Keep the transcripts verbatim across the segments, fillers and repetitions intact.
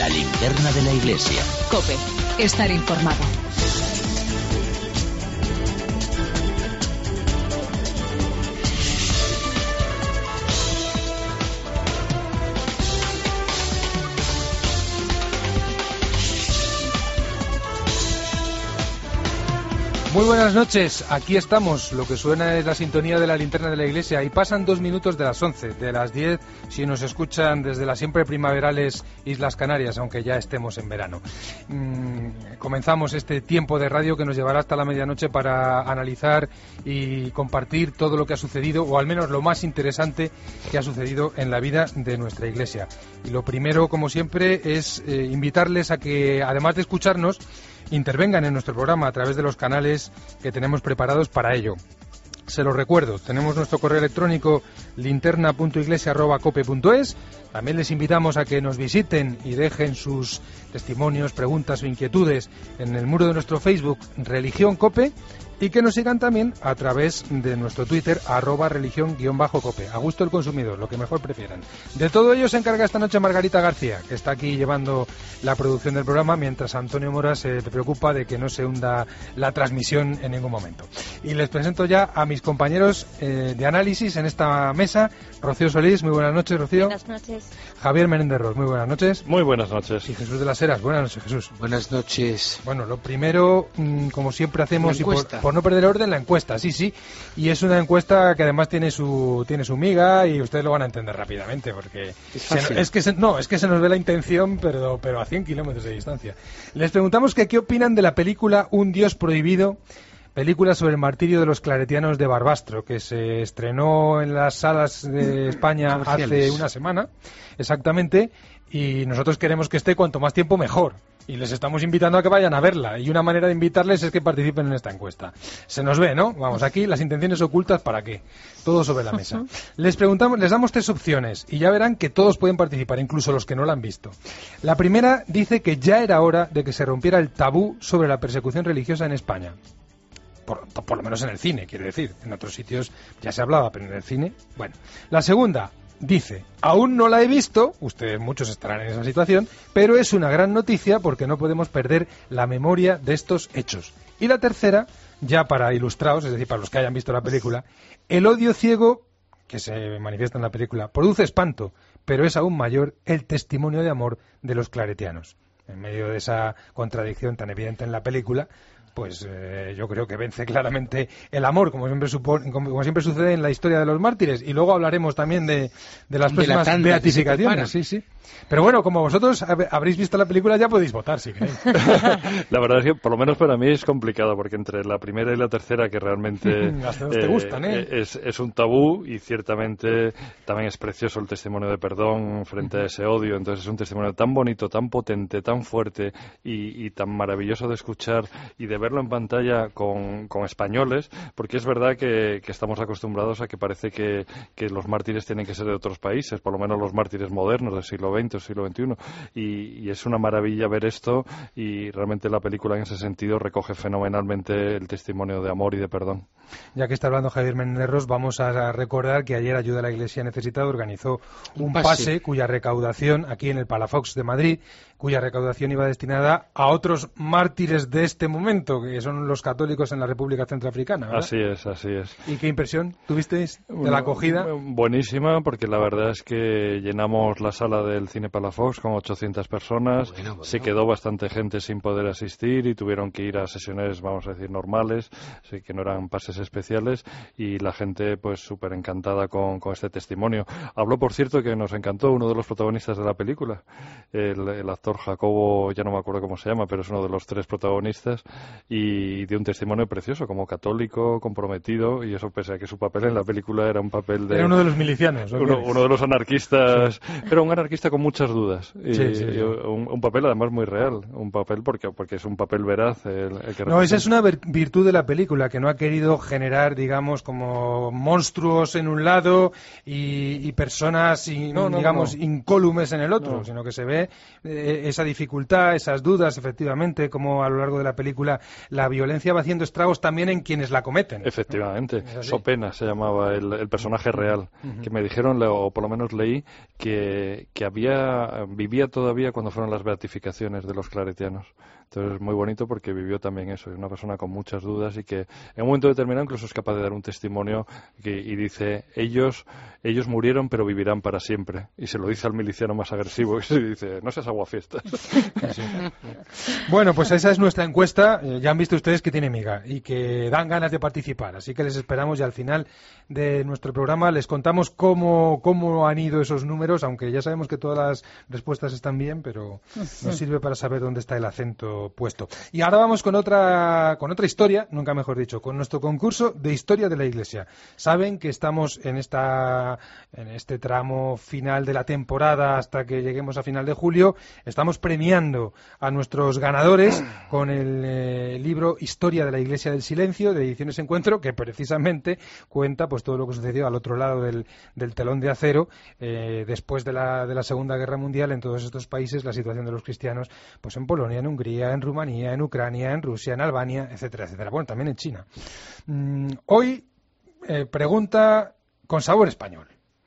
linterna de la Iglesia. COPE. Estar informado. Muy buenas noches, aquí estamos, lo que suena es la sintonía de la linterna de la Iglesia y pasan dos minutos de las once, de las diez si nos escuchan desde las siempre primaverales Islas Canarias, aunque ya estemos en verano. Mm, comenzamos este tiempo de radio que nos llevará hasta la medianoche para analizar y compartir todo lo que ha sucedido, o al menos lo más interesante que ha sucedido en la vida de nuestra Iglesia. Y lo primero, como siempre, es eh, invitarles a que, además de escucharnos, intervengan en nuestro programa a través de los canales que tenemos preparados para ello. Se los recuerdo, tenemos nuestro correo electrónico linterna punto iglesia arroba cope punto es. También les invitamos a que nos visiten y dejen sus testimonios, preguntas o inquietudes en el muro de nuestro Facebook Religión Cope, y que nos sigan también a través de nuestro Twitter, arroba religión-cope. A gusto del consumidor, lo que mejor prefieran. De todo ello se encarga esta noche Margarita García, que está aquí llevando la producción del programa, mientras Antonio Mora se preocupa de que no se hunda la transmisión en ningún momento. Y les presento ya a mis compañeros eh, de análisis en esta mesa. Rocío Solís, muy buenas noches, Rocío. Buenas noches. Javier Menéndez Ros, muy buenas noches. Muy buenas noches. Y Jesús de las Heras, buenas noches, Jesús. Buenas noches. Bueno, lo primero, mmm, como siempre hacemos, y por, por no perder el orden, la encuesta, sí, sí. Y es una encuesta que además tiene su tiene su miga y ustedes lo van a entender rápidamente, porque es, se, es que se, no, es que se nos ve la intención, pero, pero a cien kilómetros de distancia. Les preguntamos que qué opinan de la película Un Dios Prohibido, película sobre el martirio de los claretianos de Barbastro, que se estrenó en las salas de España hace una semana, exactamente, y nosotros queremos que esté cuanto más tiempo mejor. Y les estamos invitando a que vayan a verla. Y una manera de invitarles es que participen en esta encuesta. Se nos ve, ¿no? Vamos, aquí las intenciones ocultas, ¿para qué? Todo sobre la mesa. Les preguntamos, les damos tres opciones y ya verán que todos pueden participar, incluso los que no la han visto. La primera dice que ya era hora de que se rompiera el tabú sobre la persecución religiosa en España. Por, por lo menos en el cine, quiero decir. En otros sitios ya se hablaba, pero en el cine, bueno. La segunda dice, aún no la he visto, ustedes muchos estarán en esa situación, pero es una gran noticia porque no podemos perder la memoria de estos hechos. Y la tercera, ya para ilustrados, es decir, para los que hayan visto la película, el odio ciego que se manifiesta en la película produce espanto, pero es aún mayor el testimonio de amor de los claretianos. En medio de esa contradicción tan evidente en la película, pues eh, yo creo que vence claramente el amor, como siempre supone, como, como siempre sucede en la historia de los mártires. Y luego hablaremos también de, de las próximas de beatificaciones. Sí, sí. Pero bueno, como vosotros habréis visto la película, ya podéis votar, si queréis. La verdad es que, por lo menos para mí, es complicado, porque entre la primera y la tercera, que realmente eh, te gustan, ¿eh? es, es un tabú, y ciertamente también es precioso el testimonio de perdón frente a ese odio. Entonces es un testimonio tan bonito, tan potente, tan fuerte y, y tan maravilloso de escuchar y de verlo en pantalla con, con españoles, porque es verdad que, que estamos acostumbrados a que parece que, que los mártires tienen que ser de otros países, por lo menos los mártires modernos del siglo veinte o siglo veintiuno, y, y es una maravilla ver esto, y realmente la película en ese sentido recoge fenomenalmente el testimonio de amor y de perdón. Ya que está hablando Javier Menéndez, vamos a recordar que ayer Ayuda a la Iglesia Necesitada organizó un pase. pase cuya recaudación, aquí en el Palafox de Madrid, cuya recaudación iba destinada a otros mártires de este momento, que son los católicos en la República Centroafricana, ¿verdad? Así es, así es. ¿Y qué impresión tuvisteis de la acogida? Buenísima, porque la verdad es que llenamos la sala del Cine Palafox con ochocientas personas, bueno, bueno. Se quedó bastante gente sin poder asistir y tuvieron que ir a sesiones, vamos a decir, normales, así que no eran pases especiales, y la gente pues súper encantada con, con este testimonio. Habló, por cierto, que nos encantó uno de los protagonistas de la película, el, el actor Jacobo, ya no me acuerdo cómo se llama, pero es uno de los tres protagonistas, y dio un testimonio precioso como católico comprometido, y eso pese a que su papel en la película era un papel de... Era uno de los milicianos. Uno, uno de los anarquistas, sí. Pero un anarquista con muchas dudas, y, sí, sí, sí. Un, un papel además muy real, un papel porque, porque es un papel veraz. El, el que no, esa es una virtud de la película, que no ha querido generar, digamos, como monstruos en un lado y, y personas, y, no, no, digamos, no. incólumes en el otro, No. sino que se ve eh, esa dificultad, esas dudas, efectivamente, como a lo largo de la película la violencia va haciendo estragos también en quienes la cometen. Efectivamente. ¿No? Sopena se llamaba el, el personaje real, uh-huh. que me dijeron, o por lo menos leí, que, que había vivía todavía cuando fueron las beatificaciones de los claretianos. Entonces es muy bonito porque vivió también eso, es una persona con muchas dudas y que en un momento determinado incluso es capaz de dar un testimonio que, y dice, ellos ellos murieron pero vivirán para siempre. Y se lo dice al miliciano más agresivo y se dice, no seas aguafiestas. Sí. Bueno, pues esa es nuestra encuesta. Eh, ya han visto ustedes que tiene miga y que dan ganas de participar. Así que les esperamos y al final de nuestro programa les contamos cómo, cómo han ido esos números, aunque ya sabemos que todas las respuestas están bien, pero nos sirve para saber dónde está el acento puesto. Y ahora vamos con otra con otra historia, nunca mejor dicho, con nuestro concurso de historia de la Iglesia. Saben que estamos en esta en este tramo final de la temporada hasta que lleguemos a final de julio. Estamos premiando a nuestros ganadores con el eh, libro Historia de la Iglesia del Silencio de Ediciones Encuentro, que precisamente cuenta pues todo lo que sucedió al otro lado del, del telón de acero eh, después de la, de la Segunda Guerra Mundial en todos estos países, la situación de los cristianos pues en Polonia, en Hungría, en Rumanía, en Ucrania, en Rusia, en Albania, etcétera, etcétera. Bueno, también en China. Mm, hoy eh, pregunta con sabor español.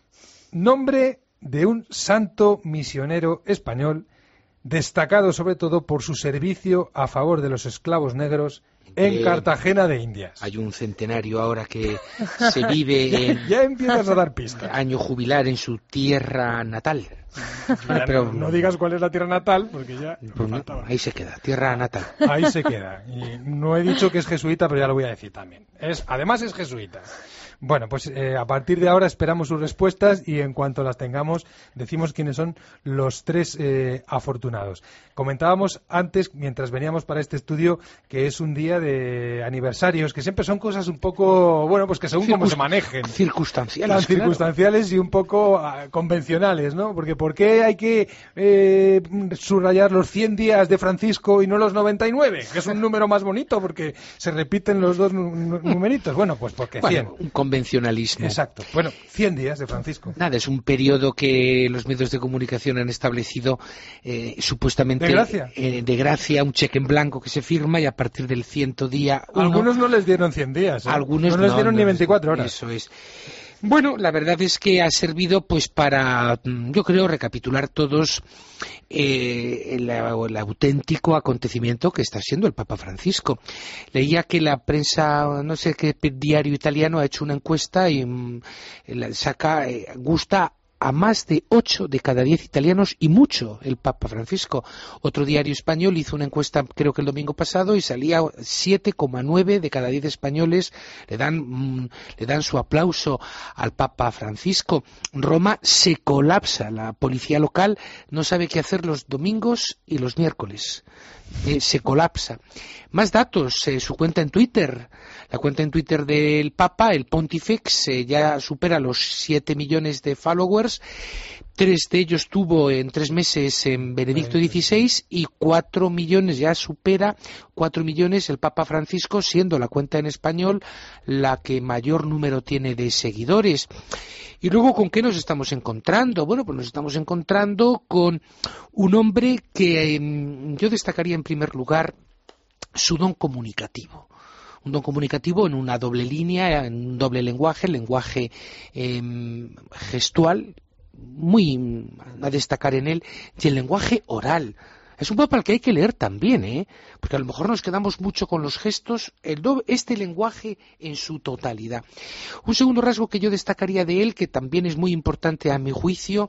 Nombre de un santo misionero español destacado sobre todo por su servicio a favor de los esclavos negros en eh, Cartagena de Indias. Hay un centenario ahora que se vive en... Ya empiezas a dar pistas. Año jubilar en su tierra natal. Ya, pero no, no digas cuál es la tierra natal, porque ya... Pues no, ahí se queda, tierra natal. Ahí se queda. Y no he dicho que es jesuita, pero ya lo voy a decir también. Es, además es jesuita. Bueno, pues eh, a partir de ahora esperamos sus respuestas y en cuanto las tengamos decimos quiénes son los tres eh, afortunados. Comentábamos antes, mientras veníamos para este estudio, que es un día de aniversarios, que siempre son cosas un poco, bueno, pues que según Circunst- cómo se manejen. Circunstanciales. Las circunstanciales claro. Y un poco uh, convencionales, ¿no? Porque ¿por qué hay que eh, subrayar los cien días de Francisco y no los noventa y nueve? Que es un número más bonito porque se repiten los dos nu- numeritos. Bueno, pues porque cien. Bueno, un convencionalismo. Exacto. Bueno, cien días de Francisco. Nada, es un periodo que los medios de comunicación han establecido eh, supuestamente de gracia. Eh, de gracia, un cheque en blanco que se firma y a partir del ciento día uno, algunos no les dieron cien días. ¿eh? Algunos no les dieron no, ni no, veinticuatro horas. Eso es. Bueno, la verdad es que ha servido pues para, yo creo, recapitular todos eh, el, el auténtico acontecimiento que está siendo el Papa Francisco. Leía que la prensa, no sé qué diario italiano, ha hecho una encuesta y mm, saca, eh, gusta a más de ocho de cada diez italianos y mucho el Papa Francisco. Otro diario español hizo una encuesta creo que el domingo pasado y salía siete coma nueve de cada diez españoles le dan, mmm, le dan su aplauso al Papa Francisco. Roma se colapsa, la policía local no sabe qué hacer los domingos y los miércoles. Eh, se colapsa. Más datos, eh, su cuenta en Twitter, la cuenta en Twitter del Papa, el Pontifex, eh, ya supera los siete millones de followers, tres de ellos tuvo en tres meses en Benedicto dieciséis y cuatro millones, ya supera cuatro millones el Papa Francisco, siendo la cuenta en español la que mayor número tiene de seguidores. Y luego, ¿con qué nos estamos encontrando? Bueno, pues nos estamos encontrando con un hombre que eh, yo destacaría en primer lugar su don comunicativo. Un don comunicativo en una doble línea, en un doble lenguaje, el lenguaje eh, gestual, muy a destacar en él, y el lenguaje oral. Es un papa al que hay que leer también, ¿eh? Porque a lo mejor nos quedamos mucho con los gestos, el do, este lenguaje en su totalidad. Un segundo rasgo que yo destacaría de él, que también es muy importante a mi juicio,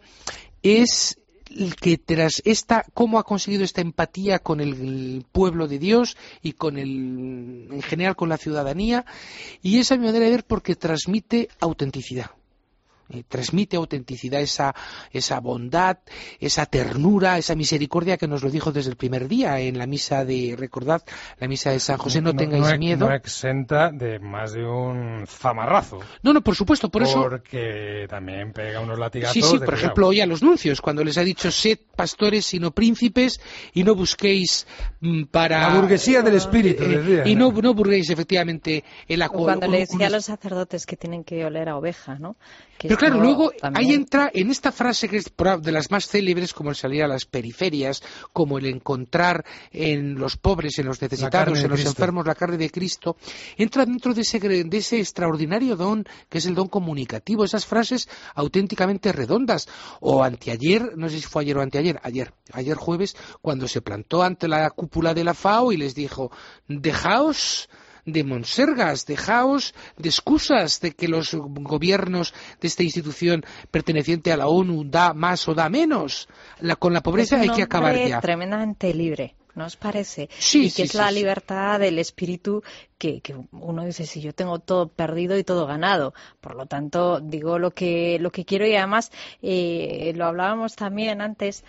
es que tras esta, cómo ha conseguido esta empatía con el pueblo de Dios y con el, en general con la ciudadanía, y esa es mi manera de ver porque transmite autenticidad. Eh, transmite autenticidad, esa, esa bondad, esa ternura, esa misericordia que nos lo dijo desde el primer día en la misa de, recordad, la misa de San José, no, no tengáis no, miedo. No exenta de más de un zamarrazo. No, no, por supuesto, por eso... Porque también pega unos latigazos. Sí, sí, por cuidado. ejemplo, hoy a los nuncios, cuando les ha dicho, sed pastores sino príncipes, y no busquéis mm, para... La burguesía del espíritu, eh, decía. Y no, no burguéis, efectivamente, el acuerdo. Cuando le decía a los sacerdotes que tienen que oler a oveja, ¿no? Que Pero claro, luego también... ahí entra en esta frase que es de las más célebres, como el salir a las periferias, como el encontrar en los pobres, en los necesitados, en los Cristo. enfermos la carne de Cristo, entra dentro de ese, de ese extraordinario don que es el don comunicativo, esas frases auténticamente redondas. O anteayer, no sé si fue ayer o anteayer, ayer, ayer jueves, cuando se plantó ante la cúpula de la FAO y les dijo, dejaos de monsergas, dejaos de excusas de que los gobiernos de esta institución perteneciente a la ONU da más o da menos. La, con la pobreza hay que acabar ya. Tremendamente libre, ¿no os parece? Sí, y que sí, es sí, la sí. libertad del espíritu que, que uno dice, si yo tengo todo perdido y todo ganado, por lo tanto digo lo que lo que quiero. Y además eh, lo hablábamos también antes,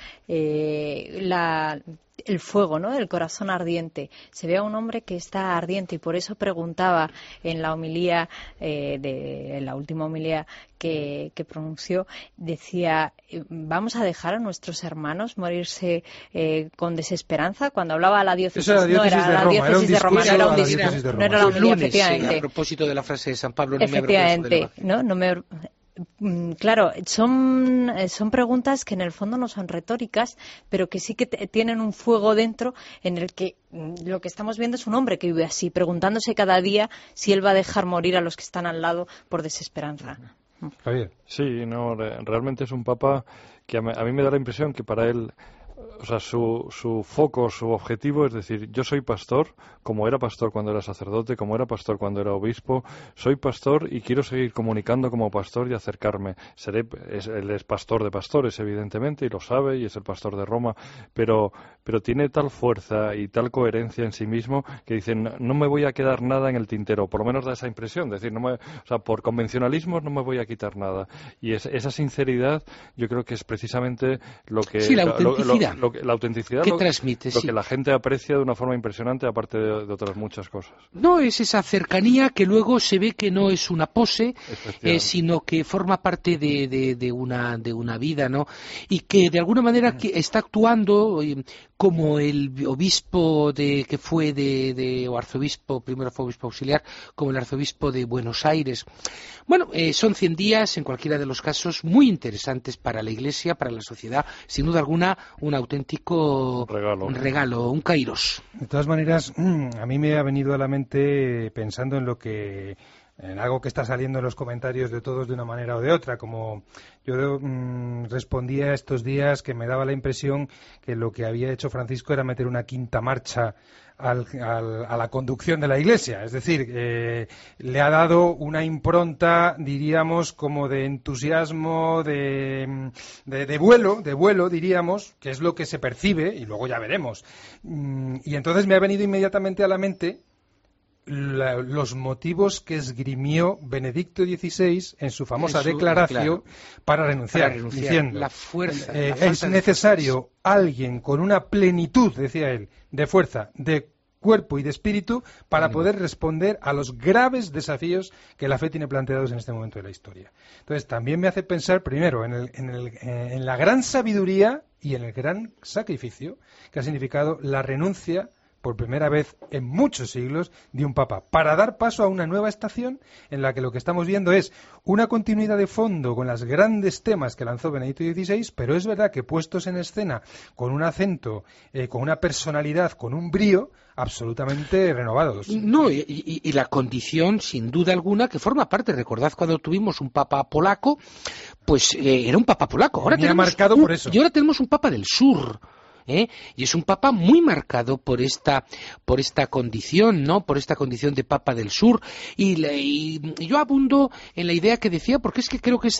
eh, la el fuego, ¿no? El corazón ardiente. Se ve a un hombre que está ardiente y por eso preguntaba en la homilía, eh, de, en la última homilía que, que pronunció, decía, ¿vamos a dejar a nuestros hermanos morirse eh, con desesperanza? Cuando hablaba a la diócesis, Era la diócesis no era de la Roma, diócesis de Roma, no era un discurso a la discurso, diócesis de Roma. no era la El homilía, lunes, sí, efectivamente. a propósito de la frase de San Pablo, no me Efectivamente, avergüenzo del Evangelio. ¿no? No me... Claro, son, son preguntas que en el fondo no son retóricas, pero que sí que te, tienen un fuego dentro en el que lo que estamos viendo es un hombre que vive así, preguntándose cada día si él va a dejar morir a los que están al lado por desesperanza. Javier. Sí, no, realmente es un papa que a mí, a mí me da la impresión que para él, o sea, su, su foco, su objetivo es decir, yo soy pastor, como era pastor cuando era sacerdote, como era pastor cuando era obispo, soy pastor y quiero seguir comunicando como pastor y acercarme. Seré, es, él es pastor de pastores, evidentemente, y lo sabe, y es el pastor de Roma, pero, pero tiene tal fuerza y tal coherencia en sí mismo que dice, no, no me voy a quedar nada en el tintero, por lo menos da esa impresión, decir, no me, o sea, por convencionalismo no me voy a quitar nada. Y es, esa sinceridad yo creo que es precisamente lo que... Sí, la autenticidad. Lo, lo, lo, la autenticidad que lo, transmite, lo sí. que la gente aprecia de una forma impresionante, aparte de, de otras muchas cosas. No, es esa cercanía que luego se ve que no es una pose, eh, sino que forma parte de, de, de, una, de una vida, ¿no? Y que de alguna manera que está actuando eh, como el obispo de que fue de, de o arzobispo, primero fue obispo auxiliar, como el arzobispo de Buenos Aires. Bueno, eh, son cien días, en cualquiera de los casos, muy interesantes para la Iglesia, para la sociedad, sin duda alguna, un auténtico regalo, un, regalo, un kairos. De todas maneras, a mí me ha venido a la mente pensando en lo que... en algo que está saliendo en los comentarios de todos de una manera o de otra, como yo mmm, respondía estos días que me daba la impresión que lo que había hecho Francisco era meter una quinta marcha al, al, a la conducción de la Iglesia, es decir, eh, le ha dado una impronta, diríamos, como de entusiasmo, de, de, de vuelo, de vuelo, diríamos, que es lo que se percibe, y luego ya veremos. Mm, y entonces me ha venido inmediatamente a la mente La, los motivos que esgrimió Benedicto dieciséis en su famosa Eso, declaración claro, para renunciar, para renunciar diciendo la fuerza, eh, la es necesario alguien con una plenitud, decía él, de fuerza, de cuerpo y de espíritu para poder responder a los graves desafíos que la fe tiene planteados en este momento de la historia. Entonces también me hace pensar primero en, el, en, el, en la gran sabiduría y en el gran sacrificio que ha significado la renuncia por primera vez en muchos siglos, de un papa, para dar paso a una nueva estación en la que lo que estamos viendo es una continuidad de fondo con los grandes temas que lanzó Benedicto dieciséis, pero es verdad que puestos en escena con un acento, eh, con una personalidad, con un brío absolutamente renovados. No, y, y, y la condición, sin duda alguna, que forma parte. Recordad cuando tuvimos un papa polaco, pues eh, era un papa polaco. Ahora Venía tenemos marcado un, por eso. Y ahora tenemos un papa del sur. ¿eh? Y es un papa muy marcado por esta por esta condición, ¿no? Por esta condición de papa del sur. Y, y, y yo abundo en la idea que decía, porque es que creo que es,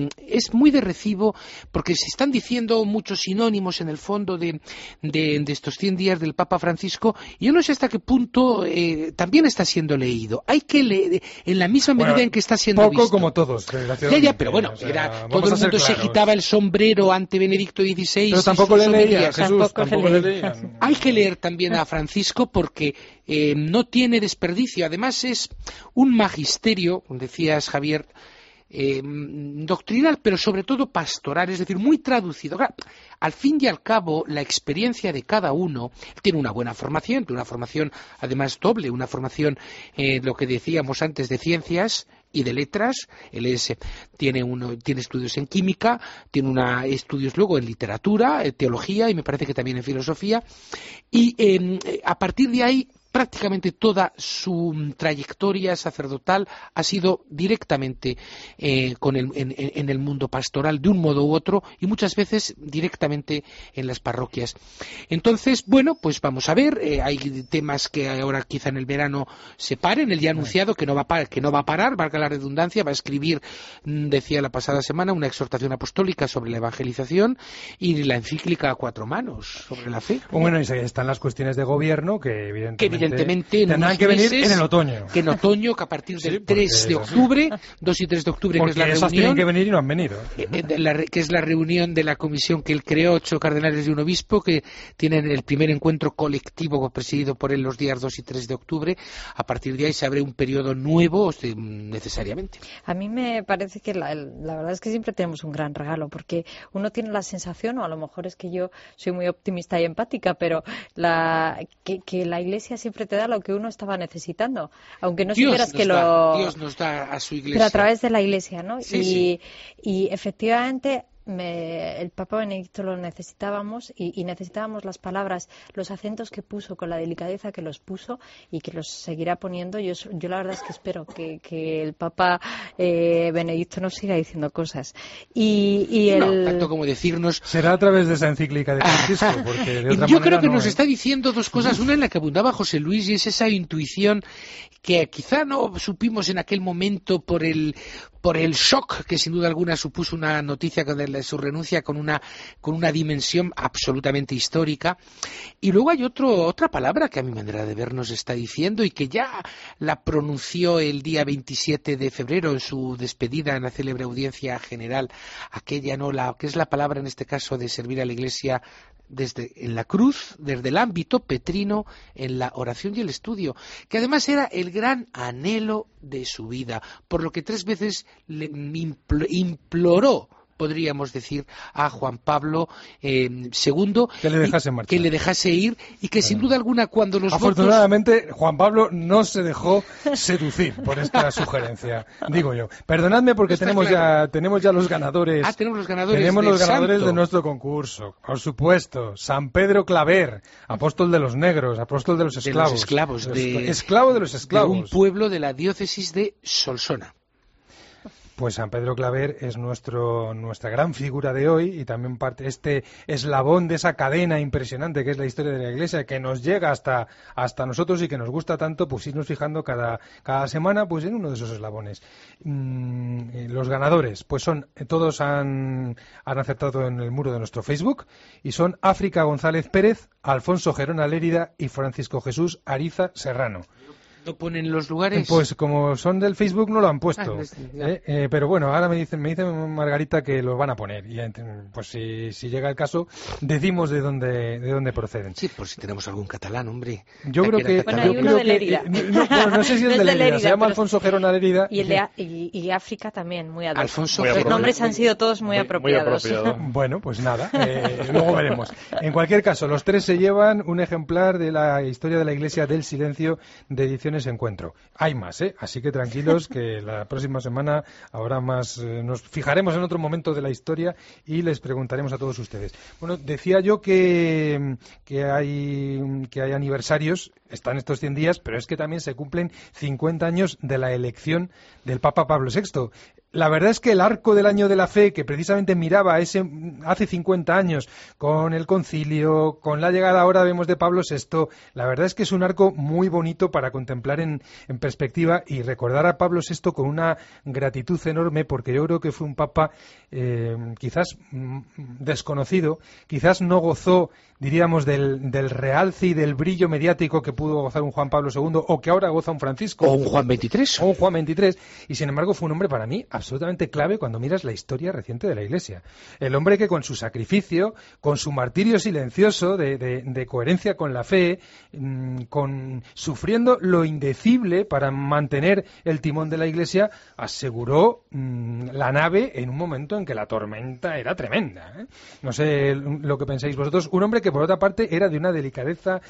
es muy de recibo, porque se están diciendo muchos sinónimos en el fondo de, de, de estos cien días del Papa Francisco, y yo no sé hasta qué punto eh, también está siendo leído. Hay que leer en la misma medida bueno, en que está siendo poco visto. como todos. Ya, ya, pero bueno, o sea, era, todo el mundo se quitaba el sombrero ante Benedicto dieciséis. Pero tampoco le leía, Jesús, tampoco, tampoco le leía. Hay que leer también a Francisco porque eh, no tiene desperdicio. Además es un magisterio, decías Javier, eh, doctrinal, pero sobre todo pastoral, es decir, muy traducido. Claro, al fin y al cabo, la experiencia de cada uno tiene una buena formación, tiene una formación además doble, una formación, eh, lo que decíamos antes, de ciencias y de letras. Él es, tiene, uno, tiene estudios en química, tiene una, estudios luego en literatura, en teología y me parece que también en filosofía. Y eh, a partir de ahí, prácticamente toda su trayectoria sacerdotal ha sido directamente eh, con el, en, en el mundo pastoral de un modo u otro y muchas veces directamente en las parroquias. Entonces, bueno, pues vamos a ver, eh, hay temas que ahora quizá en el verano se paren. Él ya ha anunciado que no va a parar, que no va a parar, valga la redundancia, va a escribir, decía la pasada semana, una exhortación apostólica sobre la evangelización y la encíclica a cuatro manos sobre la fe. Bueno, y están las cuestiones de gobierno que evidentemente... Que evidentemente tendrán que venir en el otoño. Que en otoño, que a partir del sí, tres de octubre, dos y tres de octubre, porque que es la esas reunión... tienen que venir y no han venido. Eh, de la, que es la reunión de la comisión que él creó, ocho cardenales y un obispo, que tienen el primer encuentro colectivo presidido por él los días dos y tres de octubre. A partir de ahí se abre un periodo nuevo, necesariamente. A mí me parece que la, la verdad es que siempre tenemos un gran regalo, porque uno tiene la sensación, o a lo mejor es que yo soy muy optimista y empática, pero la, que, que la Iglesia siempre te da lo que uno estaba necesitando, aunque no Dios supieras que da, lo... Dios nos da a su Iglesia. Pero a través de la Iglesia, ¿no? Sí, y, sí. y efectivamente... Me, el Papa Benedicto lo necesitábamos y, y necesitábamos las palabras, los acentos que puso, con la delicadeza que los puso y que los seguirá poniendo. Yo, yo la verdad es que espero que, que el Papa eh, Benedicto nos siga diciendo cosas. Y, y el... No, tanto como decirnos... Será a través de esa encíclica de Francisco, porque de otra Yo manera creo que no nos es. está diciendo dos cosas. Una en la que abundaba José Luis, y es esa intuición que quizá no supimos en aquel momento por el por el shock que sin duda alguna supuso una noticia de su renuncia con una con una dimensión absolutamente histórica. Y luego hay otro otra palabra que a mi manera de ver nos está diciendo y que ya la pronunció el día veintisiete de febrero en su despedida en la célebre audiencia general, aquella no la que es la palabra en este caso de servir a la Iglesia desde en la cruz, desde el ámbito petrino, en la oración y el estudio, que además era el gran anhelo de su vida, por lo que tres veces le imploró, podríamos decir, a Juan Pablo eh, segundo que le dejase marchar, que le dejase ir y que sin duda alguna cuando los afortunadamente votos... Juan Pablo no se dejó seducir por esta sugerencia, digo yo. Perdonadme porque tenemos claro. ya tenemos ya los ganadores. Ah, tenemos los ganadores. Tenemos los ganadores santo. de nuestro concurso, por supuesto. San Pedro Claver, apóstol de los negros, apóstol de los esclavos, de los esclavos de, esclavo de los esclavos, de un pueblo de la diócesis de Solsona. Pues San Pedro Claver es nuestro, nuestra gran figura de hoy y también parte este eslabón de esa cadena impresionante que es la historia de la Iglesia, que nos llega hasta, hasta nosotros y que nos gusta tanto pues irnos fijando cada, cada semana pues en uno de esos eslabones. Mm, los ganadores pues son, todos han, han aceptado en el muro de nuestro Facebook y son África González Pérez, Alfonso Gerona Lérida y Francisco Jesús Ariza Serrano. ¿No ponen los lugares? Pues como son del Facebook no lo han puesto, ah, ¿eh? Eh, pero bueno, ahora me dicen, me dice Margarita que lo van a poner y pues si, si llega el caso decimos de dónde de dónde proceden. Sí, por si tenemos algún catalán, hombre. Yo creo que, bueno, yo hay creo uno de Lérida. Que, no, bueno, no sé si es de Lérida, se llama Alfonso Gerona Lérida. Y, el de, y, y África también, muy ad hoc. Alfonso Los Gerona. nombres han sido todos muy, muy apropiados. Muy apropiado. Bueno, pues nada, eh, luego veremos. En cualquier caso, los tres se llevan un ejemplar de la historia de la Iglesia del Silencio de Ediciones Encuentro. Hay más, ¿eh? Así que tranquilos que la próxima semana habrá más. Eh, nos fijaremos en otro momento de la historia y les preguntaremos a todos ustedes. Bueno, decía yo que, que, hay, que hay aniversarios, están estos cien días, pero es que también se cumplen cincuenta años de la elección del Papa Pablo sexto. La verdad es que el arco del año de la fe, que precisamente miraba ese hace cincuenta años, con el concilio, con la llegada ahora vemos de Pablo sexto, la verdad es que es un arco muy bonito para contemplar en, en perspectiva y recordar a Pablo sexto con una gratitud enorme, porque yo creo que fue un papa eh, quizás mm, desconocido, quizás no gozó, diríamos, del, del realce y del brillo mediático que pudo gozar un Juan Pablo segundo, o que ahora goza un Francisco. O un Juan veintitrés. O un Juan veintitrés, y sin embargo fue un hombre para mí absolutamente clave cuando miras la historia reciente de la Iglesia. El hombre que con su sacrificio, con su martirio silencioso de, de, de coherencia con la fe, mmm, con sufriendo lo indecible para mantener el timón de la Iglesia, aseguró mmm, la nave en un momento en que la tormenta era tremenda, ¿eh? No sé lo que pensáis vosotros. Un hombre que por otra parte era de una delicadeza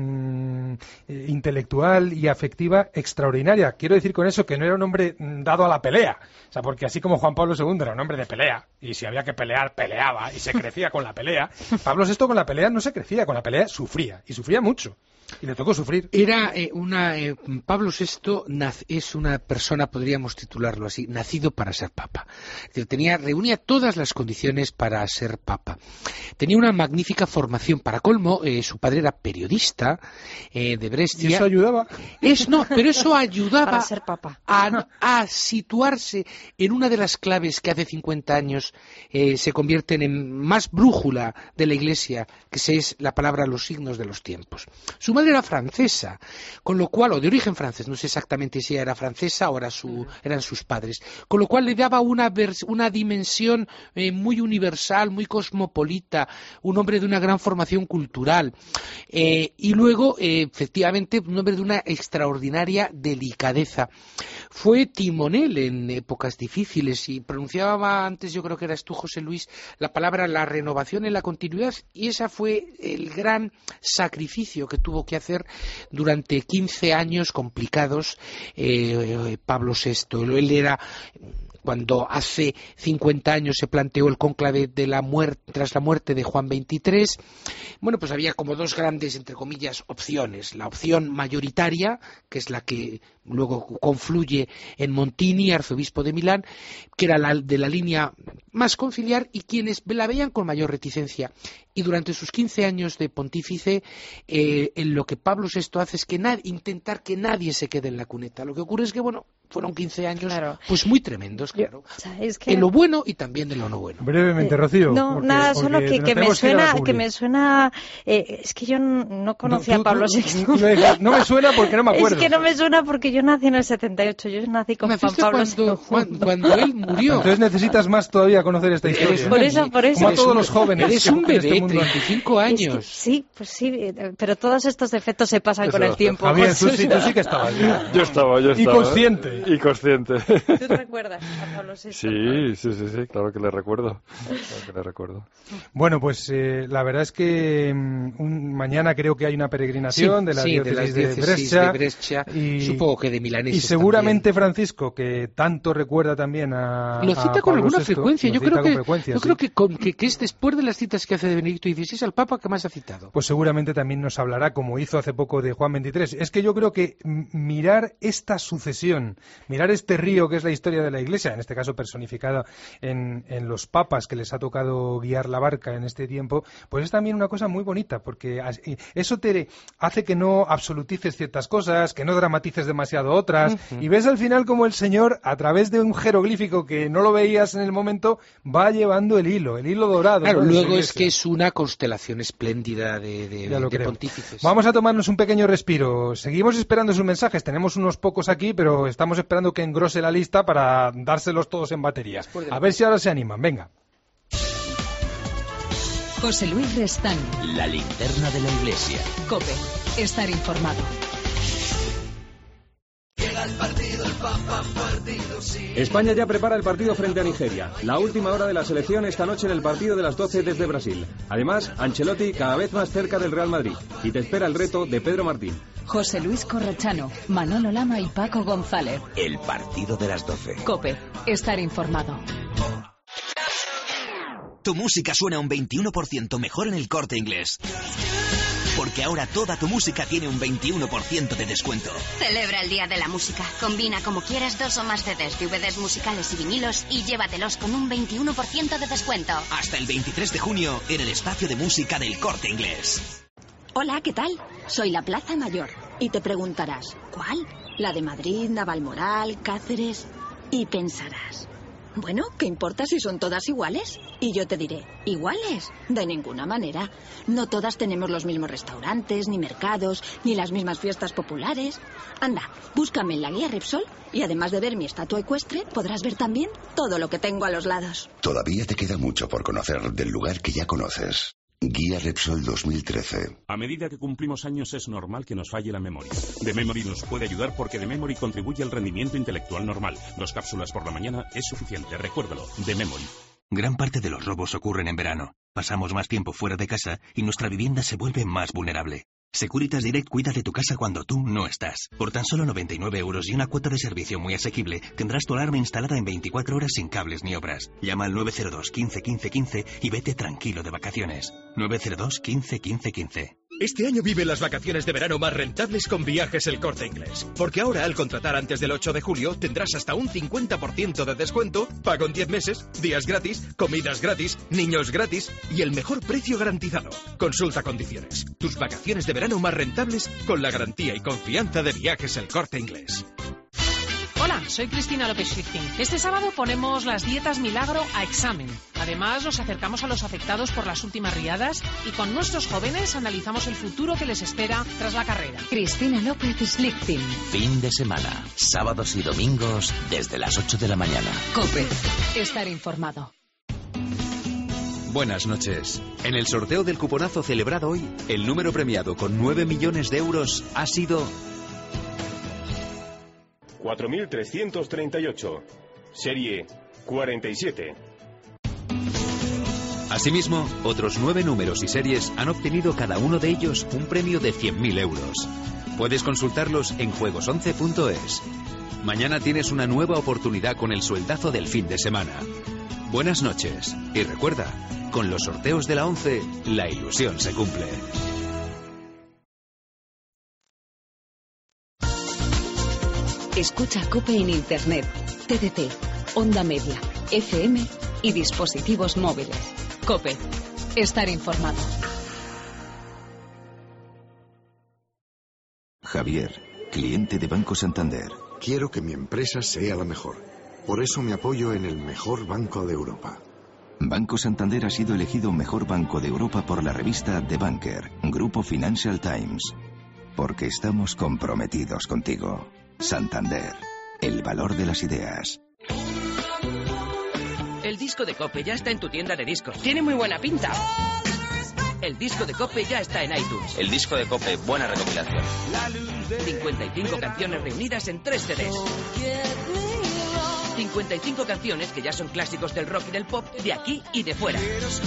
mmm, intelectual y afectiva extraordinaria. Quiero decir con eso que no era un hombre dado a la pelea. O sea, porque así como Juan Pablo segundo era un hombre de pelea, y si había que pelear, peleaba, y se crecía con la pelea, Pablo sexto con la pelea no se crecía, con la pelea sufría, y sufría mucho. Y le tocó sufrir. Era eh, una eh, Pablo sexto naz, es una persona, podríamos titularlo así, nacido para ser papa. Tenía, reunía todas las condiciones para ser papa. Tenía una magnífica formación. Para colmo, eh, su padre era periodista eh, de Brescia. ¿Y eso ayudaba? Es, no, pero eso ayudaba para ser papa. A, a situarse en una de las claves que hace cincuenta años eh, se convierten en más brújula de la Iglesia, que es la palabra los signos de los tiempos. Su madre era francesa, con lo cual, o de origen francés, no sé exactamente si era francesa o era su, eran sus padres, con lo cual le daba una, una dimensión eh, muy universal, muy cosmopolita, un hombre de una gran formación cultural, eh, y luego, eh, efectivamente, un hombre de una extraordinaria delicadeza. Fue timonel en épocas difíciles y pronunciaba antes, yo creo que eras tú, José Luis, la palabra la renovación y la continuidad, y ese fue el gran sacrificio que tuvo que hacer durante quince años complicados eh, Pablo sexto. Él era, cuando hace cincuenta años se planteó el cónclave de la muerte, tras la muerte de Juan veintitrés, bueno, pues había como dos grandes, entre comillas, opciones. La opción mayoritaria, que es la que luego confluye en Montini, arzobispo de Milán, que era la de la línea más conciliar, y quienes la veían con mayor reticencia. Y durante sus quince años de pontífice, eh, en lo que Pablo sexto hace es que nad- intentar que nadie se quede en la cuneta. Lo que ocurre es que, bueno, fueron quince años claro. pues muy tremendos, claro. Yo, o sea, es que... En lo bueno y también en lo no bueno. Brevemente, Eh, Rocío. No, porque, nada, porque solo que, que, me suena, que me suena... Eh, es que yo no conocía no, a Pablo tú, sexto. No me suena porque no me acuerdo. Es que no me suena porque yo nací en el setenta y ocho. Yo nací con Juan Pablo cuando, segundo. Juan, cuando él murió. Entonces necesitas más todavía conocer esta historia. Por eso, por eso. Como a todos los jóvenes. Eres un que en este bebé, mundo... treinta y cinco años. Es que, sí, pues sí, pero todos estos defectos se pasan eso con el tiempo. Javier, tú sí, tú sí que estabas. Yo estaba, yo estaba. Y consciente. Y consciente. ¿Tú recuerdas a Pablo sexto? Sí, sí, sí, sí, claro que le recuerdo. Claro que le recuerdo. Bueno, pues eh, la verdad es que um, un, mañana creo que hay una peregrinación sí, de la sí, diócesis de, de, de Brescia, de Brescia y supongo que de milaneses. Y seguramente también. Francisco, que tanto recuerda también a lo cita a con Pablo alguna sexto, frecuencia. Yo creo que frecuencia, yo sí. creo que, con, que, que es después de las citas que hace de Benedicto dieciséis al Papa que más ha citado. Pues seguramente también nos hablará, como hizo hace poco de Juan veintitrés. Es que yo creo que mirar esta sucesión, mirar este río que es la historia de la Iglesia, en este caso personificada en, en los papas que les ha tocado guiar la barca en este tiempo, pues es también una cosa muy bonita, porque eso te hace que no absolutices ciertas cosas, que no dramatices demasiado otras, uh-huh. y ves al final como el Señor, a través de un jeroglífico que no lo veías en el momento, va llevando el hilo, el hilo dorado. Claro, ¿no? luego es que es una constelación espléndida de, de, de pontífices. Vamos a tomarnos un pequeño respiro. Seguimos esperando sus mensajes. Tenemos unos pocos aquí, pero estamos esperando que engrose la lista para dárselos todos en batería. A ver si ahora se animan. Venga. José Luis Restán. La linterna de la Iglesia. COPE. Estar informado. Llega el partido, el pam, pam, partido, sí. España ya prepara el partido frente a Nigeria. La última hora de la selección esta noche en el partido de las doce desde Brasil. Además, Ancelotti cada vez más cerca del Real Madrid. Y te espera el reto de Pedro Martín. José Luis Corrochano, Manolo Lama y Paco González. El partido de las doce. COPE. Estar informado. Tu música suena un veintiuno por ciento mejor en El Corte Inglés. porque ahora toda tu música tiene un veintiuno por ciento de descuento. Celebra el Día de la Música. Combina como quieras dos o más C Ds, D V Ds musicales y vinilos y llévatelos con un veintiuno por ciento de descuento. Hasta el veintitrés de junio en el espacio de música del Corte Inglés. Hola, ¿qué tal? Soy la Plaza Mayor. Y te preguntarás, ¿cuál? ¿La de Madrid, Navalmoral, Cáceres? Y pensarás, bueno, ¿qué importa si son todas iguales? Y yo te diré, ¿iguales? De ninguna manera. No todas tenemos los mismos restaurantes, ni mercados, ni las mismas fiestas populares. Anda, búscame en la guía Repsol y además de ver mi estatua ecuestre, podrás ver también todo lo que tengo a los lados. Todavía te queda mucho por conocer del lugar que ya conoces. Guía Repsol dos mil trece. A medida que cumplimos años es normal que nos falle la memoria. The Memory nos puede ayudar porque The Memory contribuye al rendimiento intelectual normal. Dos cápsulas por la mañana es suficiente, recuérdalo. The Memory. Gran parte de los robos ocurren en verano. Pasamos más tiempo fuera de casa y nuestra vivienda se vuelve más vulnerable. Securitas Direct cuida de tu casa cuando tú no estás. Por tan solo noventa y nueve euros y una cuota de servicio muy asequible, tendrás tu alarma instalada en veinticuatro horas sin cables ni obras. Llama al nueve cero dos, quince, quince, quince y vete tranquilo de vacaciones. nueve cero dos, quince, quince, quince. Este año vive las vacaciones de verano más rentables con Viajes El Corte Inglés. Porque ahora, al contratar antes del ocho de julio, tendrás hasta un cincuenta por ciento de descuento, pago en diez meses, días gratis, comidas gratis, niños gratis y el mejor precio garantizado. Consulta condiciones. Tus vacaciones de verano más rentables con la garantía y confianza de Viajes El Corte Inglés. Hola, soy Cristina López Schlichting. Este sábado ponemos las dietas Milagro a examen. Además, nos acercamos a los afectados por las últimas riadas y con nuestros jóvenes analizamos el futuro que les espera tras la carrera. Cristina López Schlichting. Fin de semana, sábados y domingos desde las ocho de la mañana. COPE. Estar informado. Buenas noches. En el sorteo del cuponazo celebrado hoy, el número premiado con nueve millones de euros ha sido cuatro mil trescientos treinta y ocho, serie cuarenta y siete. Asimismo, otros nueve números y series han obtenido cada uno de ellos un premio de cien mil euros. Puedes consultarlos en juegos once punto es. Mañana tienes una nueva oportunidad con el sueldazo del fin de semana. Buenas noches y recuerda, con los sorteos de la once, la ilusión se cumple. Escucha COPE en Internet, T D T, onda media, F M y dispositivos móviles. COPE. Estar informado. Javier, cliente de Banco Santander. Quiero que mi empresa sea la mejor. Por eso me apoyo en el mejor banco de Europa. Banco Santander ha sido elegido mejor banco de Europa por la revista The Banker, Grupo Financial Times. Porque estamos comprometidos contigo. Santander, el valor de las ideas. El disco de COPE ya está en tu tienda de discos. Tiene muy buena pinta. El disco de COPE ya está en iTunes. El disco de COPE, buena recopilación. cincuenta y cinco canciones reunidas en tres C Ds. cincuenta y cinco canciones que ya son clásicos del rock y del pop de aquí y de fuera.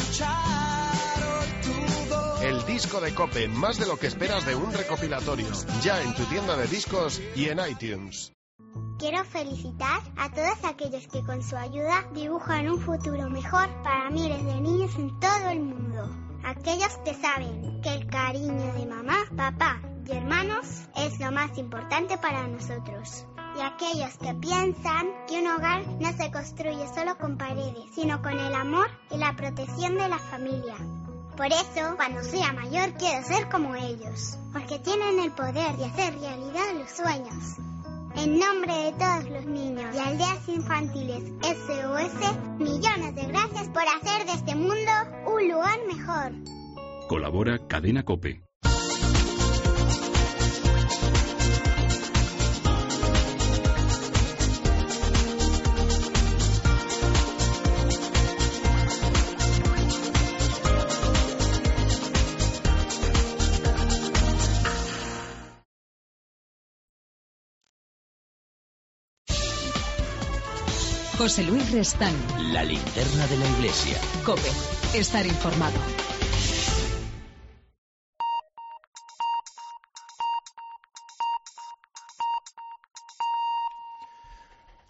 El disco de COPE, más de lo que esperas de un recopilatorio. Ya en tu tienda de discos y en iTunes. Quiero felicitar a todos aquellos que con su ayuda dibujan un futuro mejor para miles de niños en todo el mundo. Aquellos que saben que el cariño de mamá, papá y hermanos es lo más importante para nosotros. Y aquellos que piensan que un hogar no se construye solo con paredes, sino con el amor y la protección de la familia. Por eso, cuando sea mayor, quiero ser como ellos, porque tienen el poder de hacer realidad los sueños. En nombre de todos los niños y aldeas infantiles S O S, millones de gracias por hacer de este mundo un lugar mejor. Colabora Cadena COPE. José Luis Restán. La linterna de la iglesia. COPE. Estar informado.